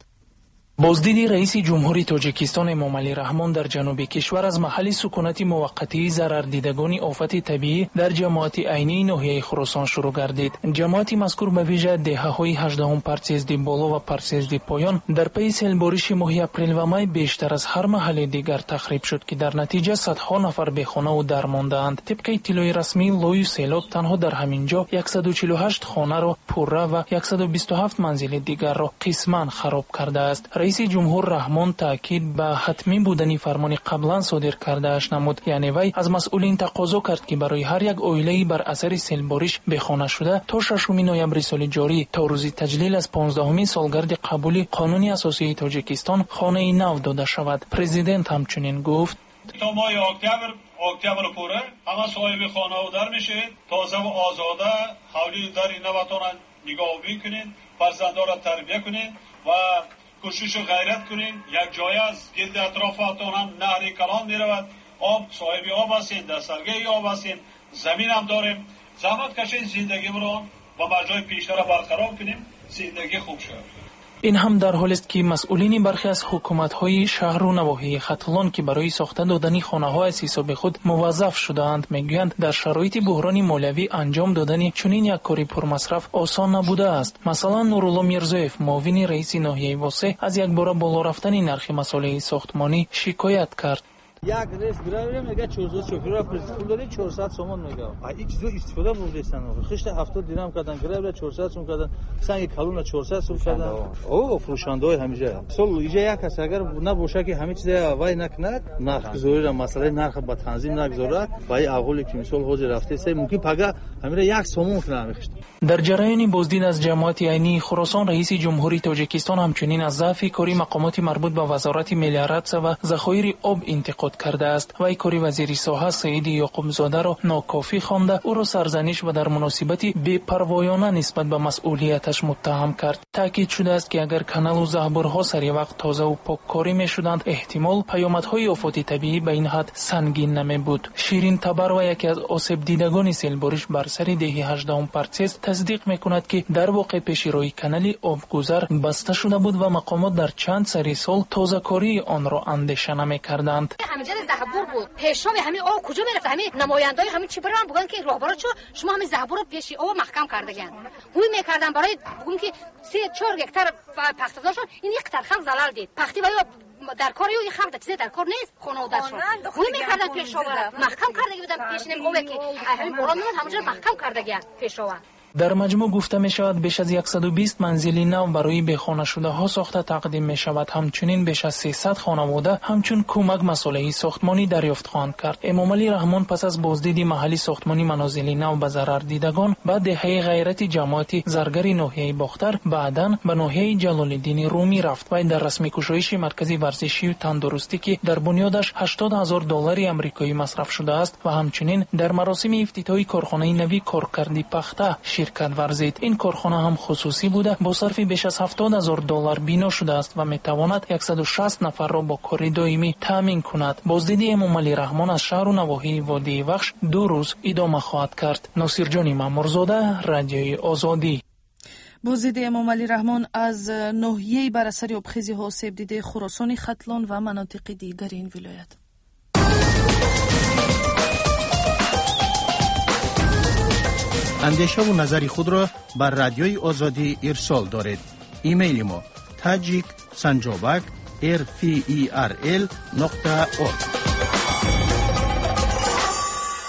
بازدید رئیس جمهوری تاجیکستان امامعلی رحمان در جنوب کشور از محل سکونت موقتی ضرر دیدگان آفت طبیعی در جماعت عینی ناحیه خراسان شروع گردید. جماعت مذکور به ویژه دهه‌های هجدهم پرسیزد بالا و پرسیزد پایان در پی سیلبارش ماه اپریل و می بیشتر از هر محل دیگر تخریب شد که در نتیجه صدها نفر بیخانه و درمانده‌اند. طبق اطلاع رسمی لوی سیلاب تنها در همین جا صد و چهل و هشت خانه را پره و صد و بیست و هفت منزل دیگر را قسماً خراب کرده است. رئیس جمهور رحمان تاکید به حتمی بودن فرمان قبلا صادر کرده اش نمود. یعنی وی از مسئولین تقاضا کرد که برای هر یک عائله بر اثر سیلبارش بخانه شده تا ششم نوامبر سال جاری تا روز تجلیل از پانزدهمین سالگرد قبول قانون اساسی تاجیکستان خانه نو داده شود. پرزیدنت همچنین گفت تا ماه اکتبر اکتبر پوره همه صاحب خانه و در میشه تازه و آزاده حولی در نواتون نگاه میکنین فرزنده را تربیه کنین و کوشش و غیرت کنین. یک جای از گرد اطرافتون هم نهر کلان میرود، آب صاحب آب هستین، دسترگه آب هستین، زمین هم داریم. زحمت کشین زندگی رو و مرجای پیشتر برقرار کنیم، زندگی خوب شد. این هم در حالی است که مسئولین برخی از حکومت‌های شهر و نواحی ختلان که برای ساخته دادن خانه‌ها از حساب خود موظف شده‌اند میگویند در شرایط بحران مالیوی انجام دادن چنین یک کاری پرمصرف آسان نبوده است. مثلا نورالله میرزایف معاون رئیس ناحیه واسه از یک بار بالا رفتن نرخ مسائل ساختمانی شکایت کرد. یک ریس گرایی میگه چهارصد شوفر را پرسپول دادی چهارصد تومان میگه. این چیزو استفاده بردستن. خشت هفتاد درهم کردن گرایی چهارصد تومان کردن. سنگ کلون چهارصد تومان کردن. او فروشنده همیشه. سال ایجا یک کس اگر نباشه که همه چیز وای نکند نرخ گذاری را مسئله نرخ با تنظیم نگذاره وای اقولی که مثال حاضر رفته سه ممکن پگا همین یک تومان کنه میخشت. در جریان بازدید از جماعت عینی خراسان رئیس جمهوری تاجیکستان همچنین از ضعف کاری مقامات مربوط به وزارت ملیارات و ذخایر آب انتقاد کرده است. وی کاری وزیر ساحه سعید یعقوب زاده را ناکافی خوانده او را سرزنش و در مناسبتی بی‌پروایانه نسبت به مسئولیتش متهم کرد. تاکید شده است که اگر کانال و زهبرها سری وقت تازه و پاککاری می‌شدند احتمال پیامدهای آفات طبیعی به این حد سنگین نمی‌بود. شیرین تبر و یکی از آسیب دیدگان سیلبارش بر سر دهه هجدهم پرسیز تصدیق می‌کند که در واقع پیشروی کانال آبگذر بسته شده بود و مقامات در چند سری سال تازه‌کاری آن را اندیشه نمی‌کردند. زهبور بود پیشام همین آب کجا میرفت همین نمایندای همین چی برام بگن که راهبرا چو شما همین زهبور پیشی آب محکم کردگن گوی میکردن برای بگم که سه چهار هکتار پخته داشتن این یک ترخم زلال دید پختی وای در کار یو خم چیز در کار نیست خونه و درشون گوی میکردن پیشام محکم کردگی بودن پیشین قوه که همین باران میاد همونجا محکم کردگن پیشام. در مجموع گفته می شود بیش از صد و بیست منزلی نو برای بیخانه شده ها ساخته تقدیم می شود. همچنین بیش از سیصد خانواده همچون کمک مسئله ساختمانی دریافت خواهند کرد. امامعلی رحمان پس از بازدید محلی ساختمانی منازل نو به ضرر دیدگان بعد دهه غیرت جماعت زرگر ناحیه باختر بعداً به ناحیه جلال الدین رومی رفت و در رسمی گشایش مرکز ورزشی و تندرستی که در بنیادش هشتاد هزار دلار آمریکایی مصرف شده است و همچنین در مراسم افتتاحی کارخانه نوی کارکردی پخته شرکت ورزید. این کارخانه هم خصوصی بوده با صرف بیش از هفتاد هزار دلار بنا شده است و میتواند صد و شصت نفر را با کار دائمی تامین کند. بازدید امامعلی رحمان از شهر و نواحی وادی وخش دو روز ادامه خواهد کرد. ناصر جان مامورزاده، رادیوی آزادی. بازدید امامعلی رحمان از ناحیه بر اثر آبخیزی‌ها آسیب دیده خراسان ختلان و مناطق دیگر این ولایت. اندیشه و نظر خود را بر رادیوی آزادی ارسال دارید. ایمیل ما تاجیک سنجابک ارفیل نقطه اورگ.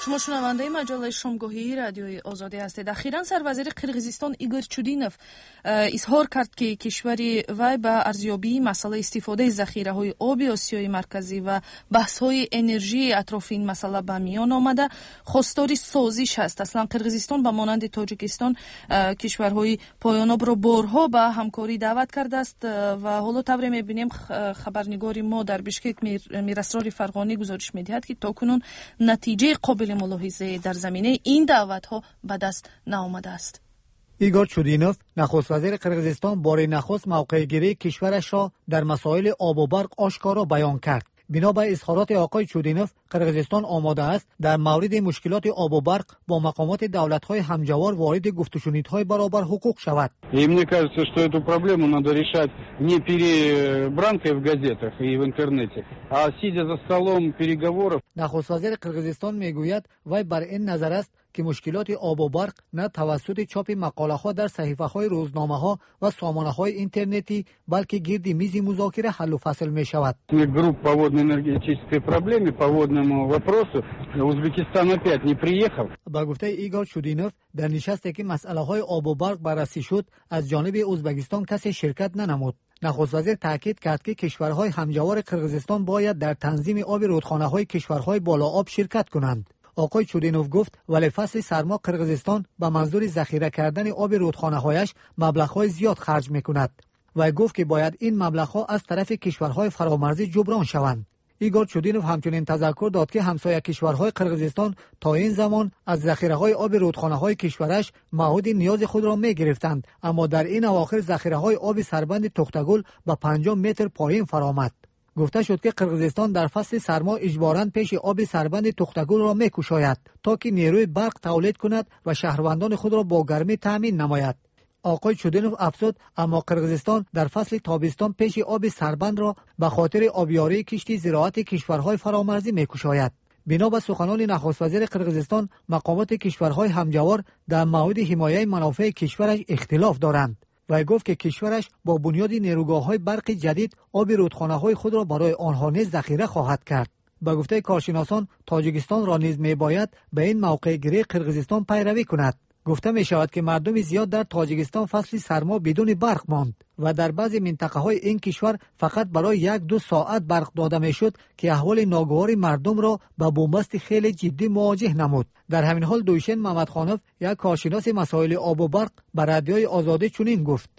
شما شنونده مجله شامگاهی رادیوی آزادی هستید. اخیراً سروزیر قرقیزستان ایگور چودینوف اظهار کرد که کشوری وی به ارزیابی مسئله استفاده ذخیره های آب آسیای مرکزی و بحث های انرژی اطراف این مسئله به میان آمده خواستار سازش است. اصلا قرقیزستان به مانند تاجیکستان کشورهای پایاناب را بارها به همکاری دعوت کرده است و حالا طوری میبینیم خبرنگاری ما در بشکک میراسرار فرغانی گزارش میدهد که تاکنون نتیجه قابل ملاحظه در زمینه این دعوت ها به دست نآمده است. ایگور چودینوف نخست وزیر قرقیزستان بار نخست موقع گیری کشورش را در مسائل آب و برق آشکارا بیان کرد. بنا به اظهارات آقای چودینوف قرقیزستان آماده است در مورد مشکلات آب و برق با مقامات دولت‌های همجوار وارد گفت و شنودهای برابر حقوق شود. И мне кажется, что эту проблему надо решать не перебранкой в газетах и в интернете, а сидя за столом переговоров. نخست وزیر قرقیزستان میگوید وی بر این نظر است که مشکلات آب و برق نه توسط چاپ مقاله ها در صحیفه های روزنامه ها و سامانه های اینترنتی بلکه گرد میز مذاکره حل و فصل می شود. Группа по водно-энергетической проблеме, по водному вопросу, Узбекистан опять не приехал. با گفته ایگور چودینوف در نشستی که مسئله های آب و برق بررسی شد از جانب ازبکستان کسی شرکت ننمود. نخست وزیر تاکید کرد که کشورهای همجوار قرقیزستان باید در تنظیم آب رودخانه های کشورهای بالا آب شرکت کنند. آقای چودینوف گفت ولی فصل سرما قرقیزستان به منظور ذخیره کردن آب رودخانه هایش مبلغ‌های زیاد خرج می‌کند و گفت که باید این مبلغ‌ها از طرف کشورهای فرامرزی جبران شوند. ایگور چودینوف همچنین تذکر داد که همسایه کشورهای قرقیزستان تا این زمان از ذخیره‌های آب رودخانه‌های کشورش مواد نیاز خود را می‌گرفتند، اما در این اواخر ذخیره‌های آب سربند تختگل به پنجاه متر پایین فرآمد. گفته شد که قرقیزستان در فصل سرما اجباراً پیش آب سربند تختگل را می‌کشاید تا که نیروی برق تولید کند و شهروندان خود را با گرمی تامین نماید. آقای چودینوف افزود اما قرقیزستان در فصل تابستان پیش آب سربند را به خاطر آبیاری کشتی زراعت کشورهای فرامرزی می‌کشاید. بنا به سخنان نخست وزیر قرقیزستان مقامات کشورهای همجوار در مورد حمایت منافع کشورش اختلاف دارند و گفت که کشورش با بنیاد نیروگاه‌های برق جدید آب رودخانه‌های خود را برای آنها نیز ذخیره خواهد کرد. با گفته کارشناسان تاجیکستان را نیز می‌باید به این موقع گیری قرقیزستان پیروی کند. گفته می شود که مردم زیاد در تاجیکستان فصل سرما بدون برق ماند و در بعضی منطقه های این کشور فقط برای یک دو ساعت برق داده می شد که احوال ناگوار مردم را به بنبست خیلی جدی مواجه نمود. در همین حال دویشن محمدخانوف یک کارشناس مسائل آب و برق به رادیوی آزادی چنین گفت: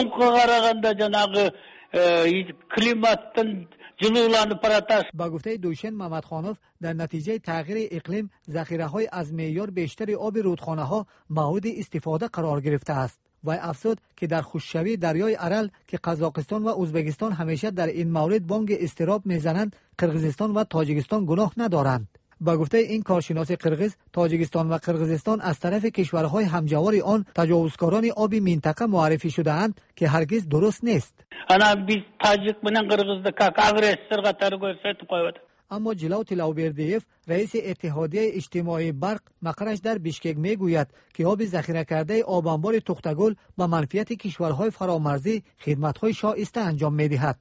با گفته دویشن محمدخانوف در نتیجه تغییر اقلیم ذخیره‌های از معیار بیشتر آب رودخانه‌ها مورد استفاده قرار گرفته است و افزود که در خشکشوی دریای ارل که قزاقستان و ازبکستان همیشه در این مورد بانگ اضطراب میزنند قرقیزستان و تاجیکستان گناه ندارند. با گفته این کارشناس قرقیز تاجیکستان و قرقیزستان از طرف کشورهای همجوار آن تجاوزکاران آب منطقه معرفی شده اند که هرگز درست نیست. اما جلوت لاوبردیف رئیس اتحادیه اجتماعی برق مقرش در بشکک میگوید که آب ذخیره کرده آب انبار تختگل به منفعت کشورهای فرامرزی خدمت‌های شایسته انجام میدهد.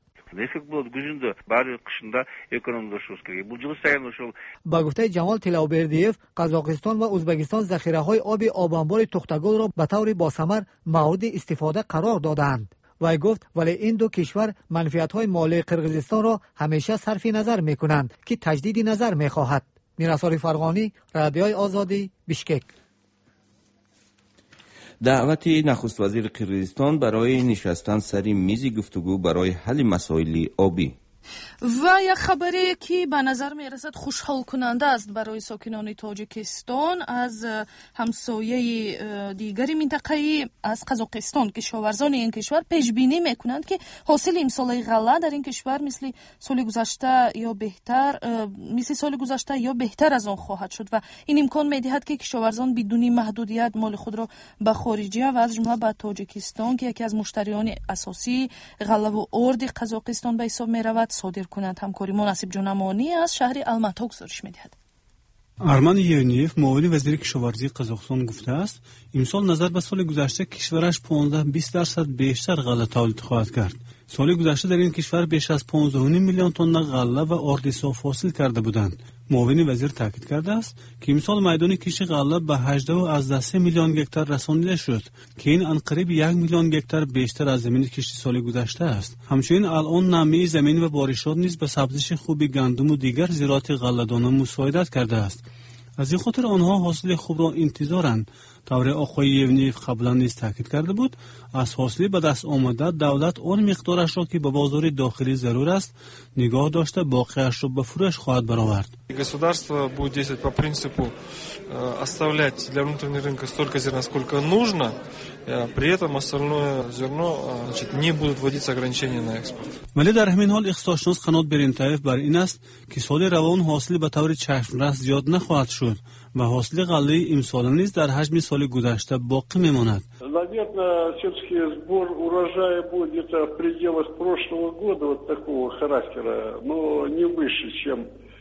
با گفته جمال تلاوبردیف قزاقستان و ازبکستان ذخیره‌های آب آب انبار تختگل را به طور باثمر مورد استفاده قرار دادند. و گفت ولی این دو کشور منفعت‌های مالی قرقیزستان را همیشه صرف نظر می‌کنند که تجدید نظر می‌خواهد. میراسار فرغانی، رادیوی آزادی، بشکک. دعوت نخست وزیر قرقیزستان برای نشستن سر میز گفتگو برای حل مسائل آبی. و یک خبری که به نظر می رسد خوشحال کننده است برای ساکنان تاجیکستان از همسایه دیگری منطقه‌ای از قزاقستان که کشاورزان این کشور پیش بینی میکنند که حاصل امسال غله در این کشور مثل سال گذشته یا بهتر مثل سال گذشته یا بهتر از آن خواهد شد و این امکان میدهد که کشاورزان بدون محدودیت مال خود را به خارجی و از جمله به تاجیکستان که یکی از مشتریان اساسی غله و ارد قزاقستان به حساب میرود صادر کنند. همکاری مناسب جانمانی از شهر الماتا گزارش می‌دهد. ارمان یونیف معاون وزیر کشاورزی قزاقستان گفته است امسال نظر به سال گذشته کشورش پانزده بیست درصد بیشتر غله تولید خواهد کرد. سال گذشته در این کشور بیش از پانزده و نیم میلیون تن غله و ارد صاف حاصل کرده بودند. معاون وزیر تاکید کرده است که امسال میدان کشت غله به هجده و از سه میلیون گکتار رسانیده شد که این انقریب یک میلیون گکتار بیشتر از زمین کشت سال گذشته است. همچنین الان نمی زمین و بارشات نیز به سبزش خوب گندم و دیگر زراعت غله‌دانان مساعدت کرده است. از این خاطر آنها حاصل خوب را انتظارند. طور آقای یونیف قبلا نیز تاکید کرده بود از حاصل به دست آمده دولت آن مقدارش را که به بازار داخلی ضرور است نگاه داشته باقیش را به فروش خواهد برآورد. Государство будет действовать по принципу оставлять для внутреннего рынка столько зерна, сколько нужно, при этом остальное зерно, значит, не будут вводиться ограничения на экспорт. ولی در همین حال اقتصادشناس قنات برینتایف بر این است که سال روان حاصل به طور چشم‌رس زیاد نخواهد شد و حاصل غله امسال نیز در حجم سال گذشته باقی میماند. Наверное, все-таки сбор урожая будет где-то в пределах прошлого года вот такого характера, но не выше, чем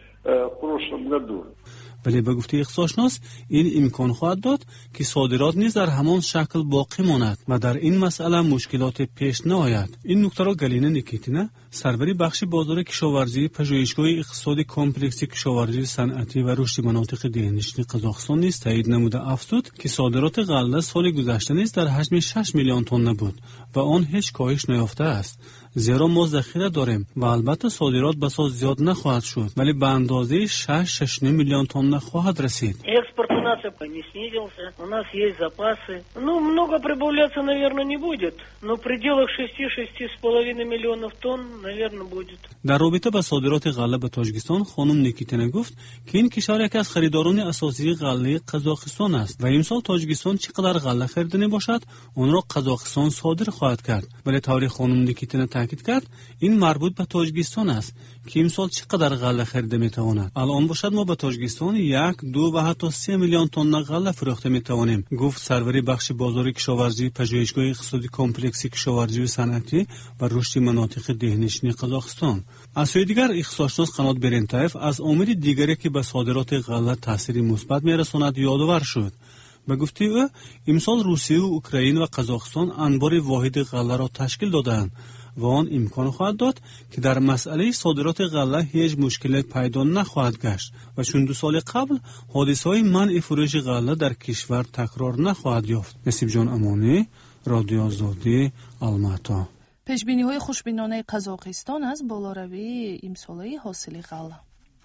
в прошлом году. ولی به گفته اقتصادشناس این امکان خواهد داد که صادرات نیز در همان شکل باقی ماند و در این مسئله مشکلات پیش نآید. این نکته را گالینه نیکیتینا سروری بخش بازار کشاورزی پژوهشگاه اقتصاد کمپلکسی کشاورزی صنعتی و رشد مناطق دهنشینی قزاقستان نیز تایید نموده افزود که صادرات غله سال گذشته نیز در حجم شش میلیون تن بود و آن هیچ کاهش نیافته است. زیرا ما ذخیره داریم و البته صادرات بساط زیاد نخواهد شد ولی به اندازه شش تا شش میلیون تن خواهد رسید. Экспорт у нас не снизился, у нас есть запасы. Ну, много прибавляться, наверное, не будет, но в пределах шести-шести с половиной миллионов тонн, наверное, будет. در رابطه با صادرات غله به تاجیکستان خانم نیکیتینا گفت که این کشور یکی از خریداران اساسی غله قزاقستان است و امسال تاجیکستان چقدر غله خریدنی باشد آن را قزاقستان صادر خواهد کرد. ولی طوری خانم نیکیتینا تاکید کرد این مربوط به تاجیکستان است که امسال چقدر غله خریده میتواند. الان باشد ما به تاجیکستان یک دو و حتی سه میلیون تن غله فروخته میتوانیم، گفت سروری بخش بازار کشاورزی پژوهشگاه اقتصادی کمپلکسی کشاورزی و صنعتی و رشد مناطق دهنشینی قزاقستان. از سوی دیگر اقتصادشناس قنات برینتایف از عامل دیگری که به صادرات غله تاثیر مثبت میرساند یادآور شد. به گفته او امسال روسیه و اوکراین و قزاقستان انبار واحد غله را تشکیل دادند و آن امکان خواهد داد که در مسئله صادرات غله هیچ مشکلی پیدا نخواهد گشت و چون دو سال قبل حادثه‌های منع فروش غله در کشور تکرار نخواهد یافت. نصیب جان امانی، رادیو آزادی، الماتا. پیشبینی‌های خوشبینانه قزاقستان از بالاروی امساله حاصل غله.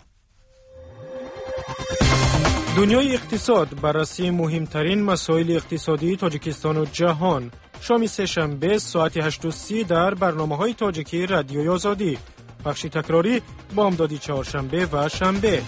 دنیای اقتصاد بررسی مهمترین مسائل اقتصادی تاجیکستان و جهان. شام سه شنبه ساعت هشت و سی در برنامه‌های تاجیکی رادیوی آزادی. بخش تکراری بامدادی چهارشنبه و شنبه.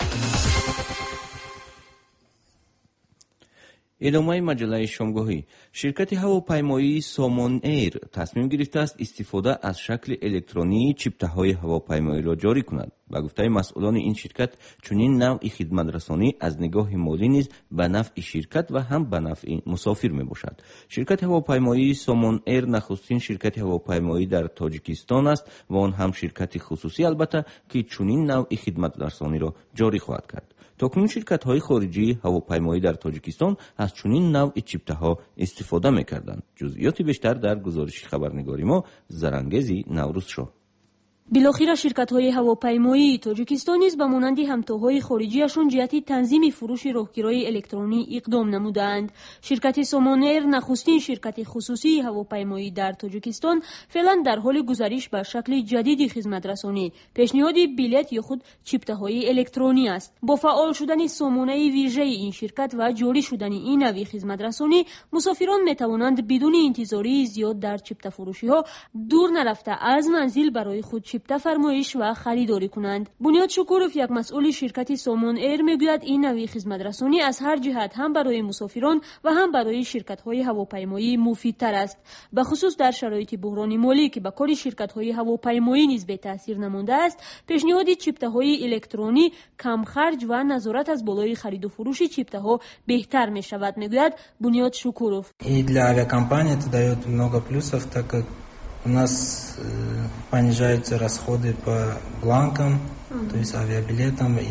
ادامه مجله شامگاهی. شرکت هواپیمایی سامون ایر تصمیم گرفته است استفاده از شکل الکترونی چیپته‌های هواپیمایی را جاری کند. به گفته مسئولان این شرکت چنین نوع خدمترسانی از نگاه مالی نیز به نفع شرکت و هم به نفع مسافر می باشد. شرکت هواپیمایی سامون ایر نخستین شرکت هواپیمایی در تاجیکستان است و آن هم شرکت خصوصی البته که چنین نوع خدمترسانی را جاری خواهد کرد. تاکنون شرکت های خارجی هواپیمایی در تاجیکستان از چنین نوع چیپته ها استفاده می‌کردند. جزئیات بیشتر در گزارش خبرنگاری ما زرنگزی نوروز شو. بالاخره شرکت‌های هواپیمایی تاجیکستان نیز به مانند همتاهای خارجیشان جهت تنظیم فروش راهگیرهای الکترونی اقدام نمودند. شرکت سامون ایر نخستین شرکت خصوصی هواپیمایی در تاجیکستان فعلا در حال گذارش به شکل جدیدی خدمترسانی پیشنهاد بلیت یا خود چیپته‌های الکترونی است. با فعال شدن سامانه ویژه این شرکت و جاری شدن این نوع خدمترسانی مسافران می‌توانند بدون انتظاری زیاد در چیپته فروشی‌ها دور نرفته از منزل برای خود چیپته فرمایش و خریداری کنند. بنیاد شکوروف یک مسئول شرکت سامون ایر میگوید این نوع خدمترسانی از هر جهت هم برای مسافران و هم برای شرکت‌های هواپیمایی مفیدتر است. به خصوص در شرایط بحران مالی که به کار شرکت‌های هواپیمایی نیز به تاثیر نمانده است، پیشنهاد چیپته‌های الکترونی کم خرج و نظارت از بالای خرید و فروش چیپته‌ها بهتر می‌شود میگوید بنیاد شکوروف. И для авиакомпании это дает много плюсов, так как у нас понижаются расходы по бланкам, то есть авиабилетам, и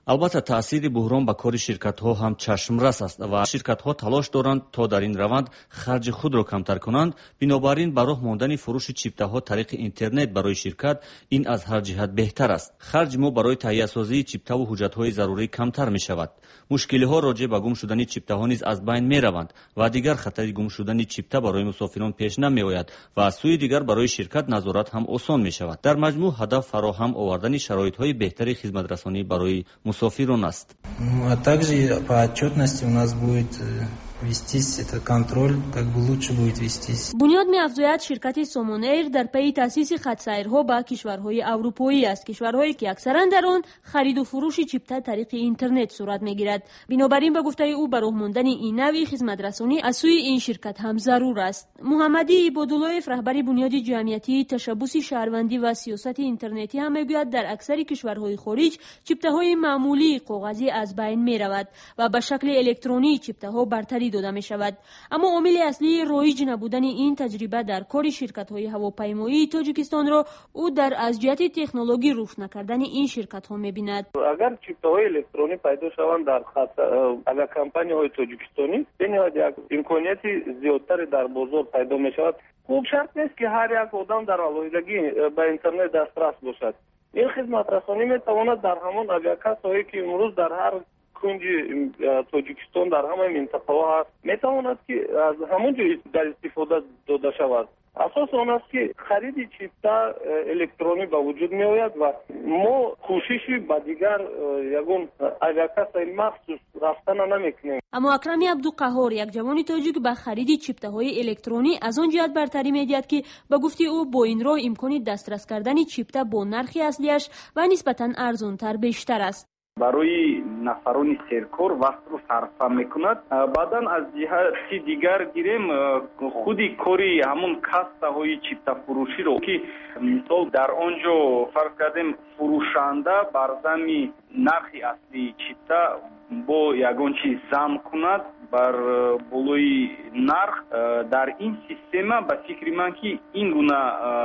албатта таъсири буҳрон ба кори ширкатҳо ҳам чашмрас аст ва ширкатҳо талош доранд то дар ин раванд харҷи худро камтар кунанд. бинобар ин ба роҳ мондани фурӯши чиптаҳо тариқи интернет барои ширкат ин аз ҳар ҷиҳат беҳтар аст. харҷи мо барои таҳиясозии чиптаву ҳуҷҷатҳои зарурӣ камтар мешавад. мушкилиҳо роҷеъ ба гум шудани чиптаҳо низ аз байн мераванд ва дигар хатари гум шудани чипта барои мусофирон пеш намеояд ва аз сӯи дигар барои ширкат назорат ҳам осон мешавад. дар маҷмӯъ ҳадаф фароҳам овардани шароитҳои беҳтари хизматрасонӣ барои мусофирон аст. А также по отчетности у нас будет вестись этот контроль, как бы лучше будет вестись. бунёд меафзояд ширкати Сомонэйр дар паи таъсиси хатсайрҳо ба кишварҳои аврупоӣ аст, кишварҳое ки аксаран дар он хариду фурӯши чипта тариқи интернет сурат мегирад. бинобар ин ба гуфтаи ӯ ба роҳ мондани ин навъи хизматрасонӣ аз сӯи ин ширкат ҳам зарур аст. муҳаммадӣ ибодуллоев, раҳбари бунёди ҷамъиятии ташаббуси шаҳрвандӣ ва сиёсати интернетӣ ҳам мегӯяд, дар аксари кишварҳои хориҷ чиптаҳои маъмулии коғазӣ аз байн меравад ва ба шакли электронии чиптаҳо бартарӣ дода мешавад. аммо омили аслии роиҷ набудани ин таҷриба дар кори ширкатҳои ҳавопаймоии тоҷикистонро ӯ дар аз ҷиҳати технологӣ рушд накардани ин ширкатҳо мебинад. агар чиптаҳои электронӣ пайдо шаванд дар авиакомпанияҳои тоҷикистонӣ, бениҳоят як имконияти зиёдтаре дар бозор пайдо мешавад. хуб шарт нест ки ҳар як одам дар алоҳидагӣ ба интернет дастрас бошад. ин хизматрасонӣ метавонад дар ҳамон авиакассаҳое ки имрӯз дар ҳар кунҷи тоҷикистон дар ҳамаи минтақаҳо ҳаст, метавонад ки аз ҳамон ҷо дар истифода дода шавад. асос он аст ки хариди чипта электронӣ ба вуҷуд меояд ва мо кӯшиши ба дигар ягон авиакассаи махсус рафтана намекунем. аммо акрами абдуқаҳҳор, як ҷавони тоҷик, ба хариди чиптаҳои электронӣ аз он ҷиҳат бартарӣ медиҳад ки ба гуфти ӯ бо ин роҳ имкони дастрас кардани чипта бо нархи аслиаш ва нисбатан арзонтар бештар аст. барои нафарони серкор вақтро сарфа мекунад. баъдан аз ҷиҳати дигар гирем худи кори ҳамон кассаҳои чиптафурӯширо ки мисол дар он ҷо фарз кардем фурӯшанда бар замми нархи аслии чипта бо ягон чиз зам кунад бар болои нарх. дар ин система ба фикри ман ки ин гуна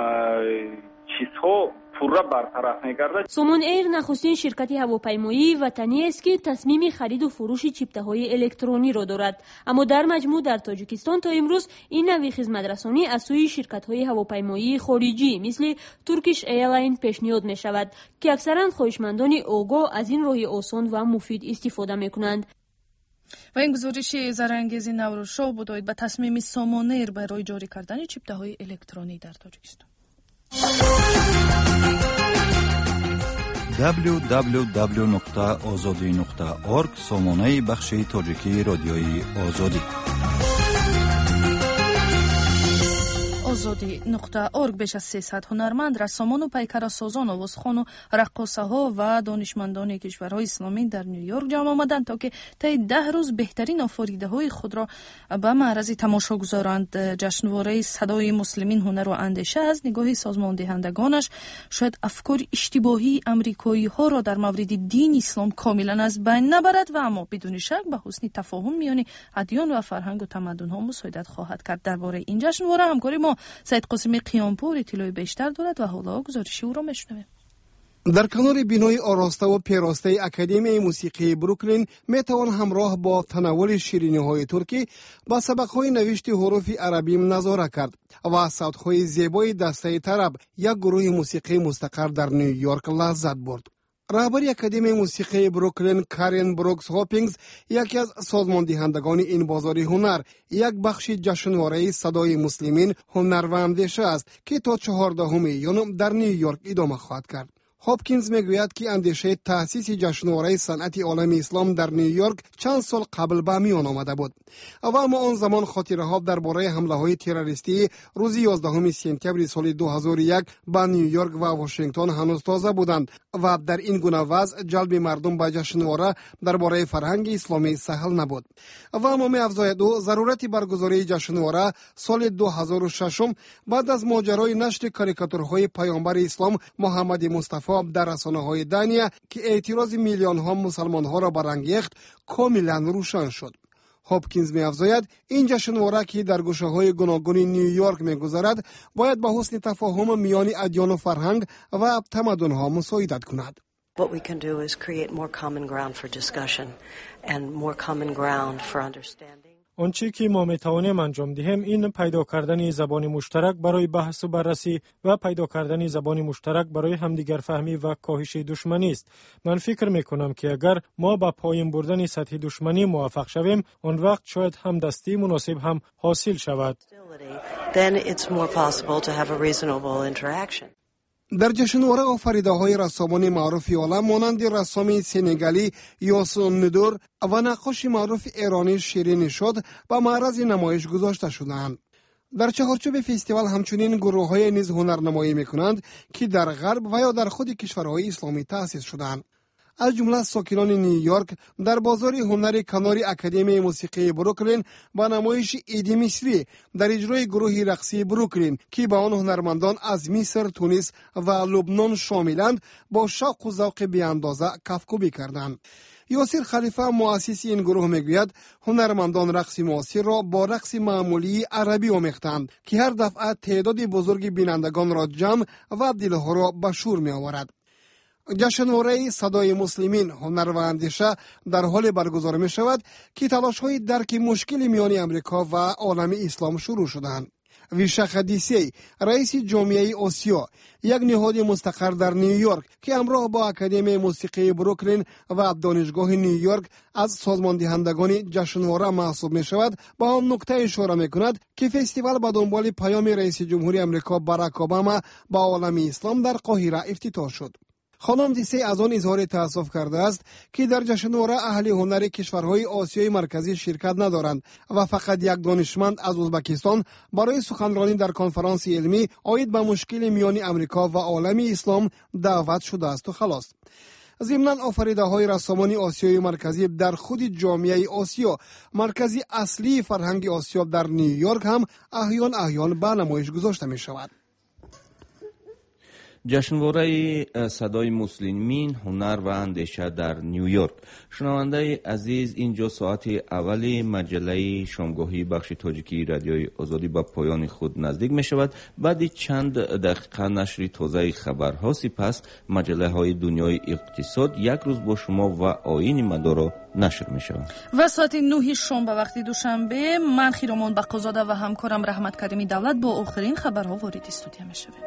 чизҳо пурра бартараф мегардад. Сомонэйр нахустин ширкати ҳавопаймоии ватаниест ки тасмими хариду фурӯши чиптаҳои электрониро дорад. аммо дар маҷмӯъ дар Тоҷикистон то имрӯз ин навъи хизматрасонӣ аз сӯи ширкатҳои ҳавопаймоии хориҷӣ мисли Turkish Airlines пешниҳод мешавад, ки аксаран хоҳишмандони огоҳ аз ин роҳи осон ва муфид истифода мекунанд. ва ин гузориши зарангези Наврӯзшоҳ буд оид ба тасмими Сомонэйр барои ҷорӣ кардани чиптаҳои электронӣ дар Тоҷикистон. дабл ю дабл ю дабл ю нуқта озодӣ нуқта орг сомонаи бахши тоҷикии радиои Озодӣ. озодӣ нуқта орг беш аз сесад ҳунарманд, рассомону пайкарасозон, овозхону раққосаҳо ва донишмандони кишварҳои исломӣ дар Нью-Йорк ҷамъ омаданд, то ки таи даҳ рӯз беҳтарин офоридаҳои худро ба маърази тамошо гузоранд. ҷашнвораи садои муслимин ҳунару андеша аз нигоҳи созмондиҳандагонаш шояд афкори иштибоҳии амрикоиҳоро дар мавриди дини ислом комилан аз байн набарад ва аммо бидуни шак ба ҳусни тафоҳум миёни адён ва фарҳангу тамаддунҳо мусоидат хоҳад кард. дар бораи ин ҷашнвора ҳамкори мо Саид Қосими Қиёнпур иттилои бештар дорад ва ҳоло гузориши ӯро мешунавем. дар канори бинои ороставу перостаи Академияи мусиқии Бруклин метавон ҳамроҳ бо танаввули шириниҳои туркӣ ба сабақҳои навишти ҳуруфи арабӣ назора кард ва савтҳои зебои дастаи тараб, як гурӯҳи мусиқии мустақар дар Нью-Йорк лаззат бурд. раҳбари Академияи мусиқии Бруклин Карен Брукс Хоппингс, яке аз созмондиҳандагони ин бозори ҳунар, як бахши ҷашнвораи садои муслимин ҳунар ва андеша аст, ки то чаҳордахуми июн дар Нью-Йорк идома хоҳад кард. Хопкинс мегӯяд, ки андешаи таъсиси ҷашнвораи санъати олами ислом дар Нью-Йорк чанд сол қабл ба миён омада буд. ва аммо он замон хотираҳо дар бораи ҳамлаҳои террористии рӯзи ёздаҳуми сентябри соли ду ҳазору як ба Нью-Йорк ва Вашингтон ҳанӯз тоза буданд ва дар ин гуна вазъ ҷалби мардум ба ҷашнвора дар бораи фарҳанги исломӣ саҳл набуд. ва аммо меафзояд ӯ зарурати баргузории ҷашнвора соли ду ҳазору шашум баъд аз моҷарои нашри карикатурҳои паёмбари ислом Муҳаммади Мустафо дар расонаҳои Дания, ки эътирози миллионҳо мусалмонҳоро барангехт, комилан рӯшан шуд. Хопкинс меафзояд, ин ҷашнвора, ки дар гӯшаҳои гуногуни Нью-Йорк мегузарад, бояд ба ҳусни тафоҳум миёни адёну фарҳанг ва тамаддунҳо мусоидат кунад. what we can do is create more common ground for discussion and more common ground for understanding. آنچه که ما میتوانیم انجام دهیم این پیدا کردن زبان مشترک برای بحث و بررسی و پیدا کردن زبان مشترک برای همدیگر فهمی و کاهش دشمنی است. من فکر میکنم که اگر ما با پایین بردن سطح دشمنی موفق شویم، آن وقت شاید همدستی مناسب هم حاصل شود. Then it's more possible to have a reasonable interaction. در جشنواره آفریده های رسامان معروف عالم مانند رسام سنگالی یاسون ندور و نقاش معروف ایرانی شیرین شد با معرض نمایش گذاشته شدند. در چهارچوب فستیوال همچنین گروه های نیز هنرنمایی میکنند که در غرب و یا در خود کشورهای اسلامی تأسیس شدند. از جمله ساکنان نیویورک در بازار هنری کنار اکادمی موسیقی بروکلین با نمایش ایدی مصری در اجرای گروه رقصی بروکلین که با آن هنرمندان از مصر، تونس و لبنان شاملند با شوق و ذوق بی‌اندازه کف‌کوبی کردند. یاسر خلیفه مؤسس این گروه میگوید هنرمندان رقص معاصر را با رقص معمولی عربی آمیختند که هر دفعه تعداد بزرگ بینندگان را جمع و دلها را به شور می آورد. جشنواره صدای مسلمین هنر و اندیشه در حال برگزار می شود که تلاش های درک مشکل میان امریکا و عالم اسلام شروع شدند. ویشخ دیسی رئیس جامعه آسیا، یک نهاد مستقر در نیویورک که همراه با اکادمی موسیقی بروکلین و دانشگاه نیویورک از سازمان دهندگان جشنواره محسوب می شود، با هم نکته اشاره می کند که فستیوال به دنبال پیام رئیس جمهوری امریکا باراک اوباما با عالم اسلام در قاهره افتتاح شد. خانم دیسی از آن اظهار تأسف کرده است که در جشنواره اهل هنر کشورهای آسیای مرکزی شرکت ندارند و فقط یک دانشمند از ازبکستان برای سخنرانی در کنفرانس علمی عاید به مشکل میان امریکا و عالم اسلام دعوت شده است و خلاص. ضمناً آفریده های رسامان آسیای مرکزی در خود جامعه آسیا، مرکزی اصلی فرهنگ آسیا در نیویورک هم احیان احیان به نمایش گذاشته می شود. جشنواره صدای مسلمین هنر و اندیشه در نیویورک. شنونده عزیز، اینجا ساعت اول مجله شامگاهی بخش تاجیکی رادیوی آزادی به پایان خود نزدیک می شود. بعد چند دقیقه نشر تازه خبرها، سپس مجله های دنیای اقتصاد یک روز با شما و آیین مدارا نشر می شود. و ساعت نه شام به وقت دوشنبه من خیرامان بقازاده و همکارم رحمت کریمی دولت با آخرین خبرها وارد استودیو می شویم.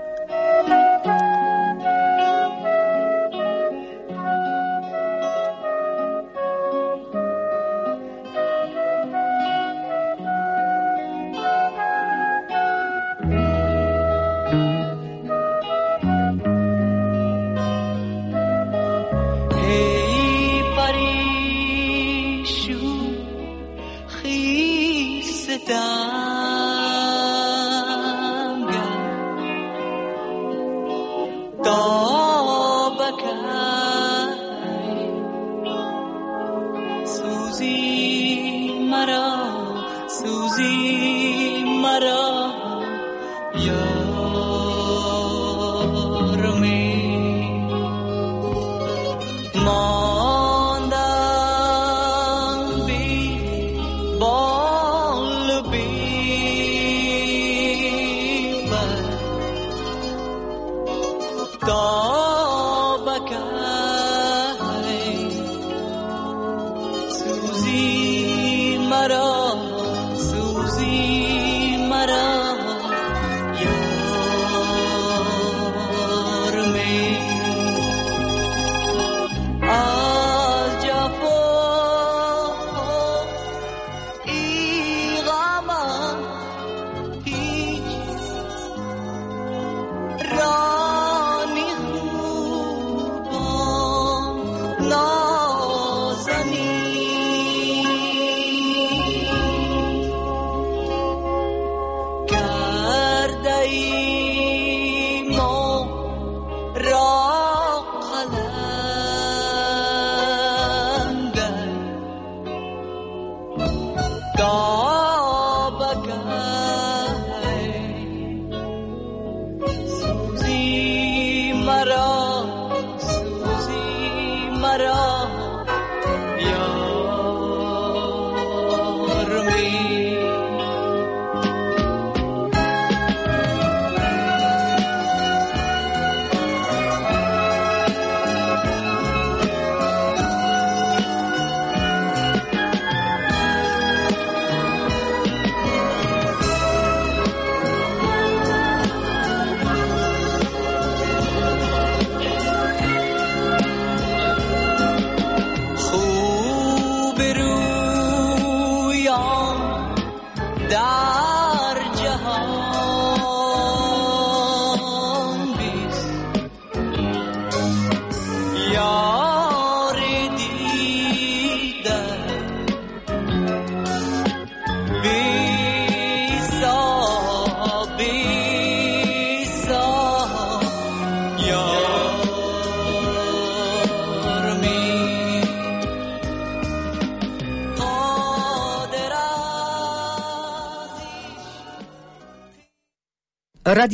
رادیو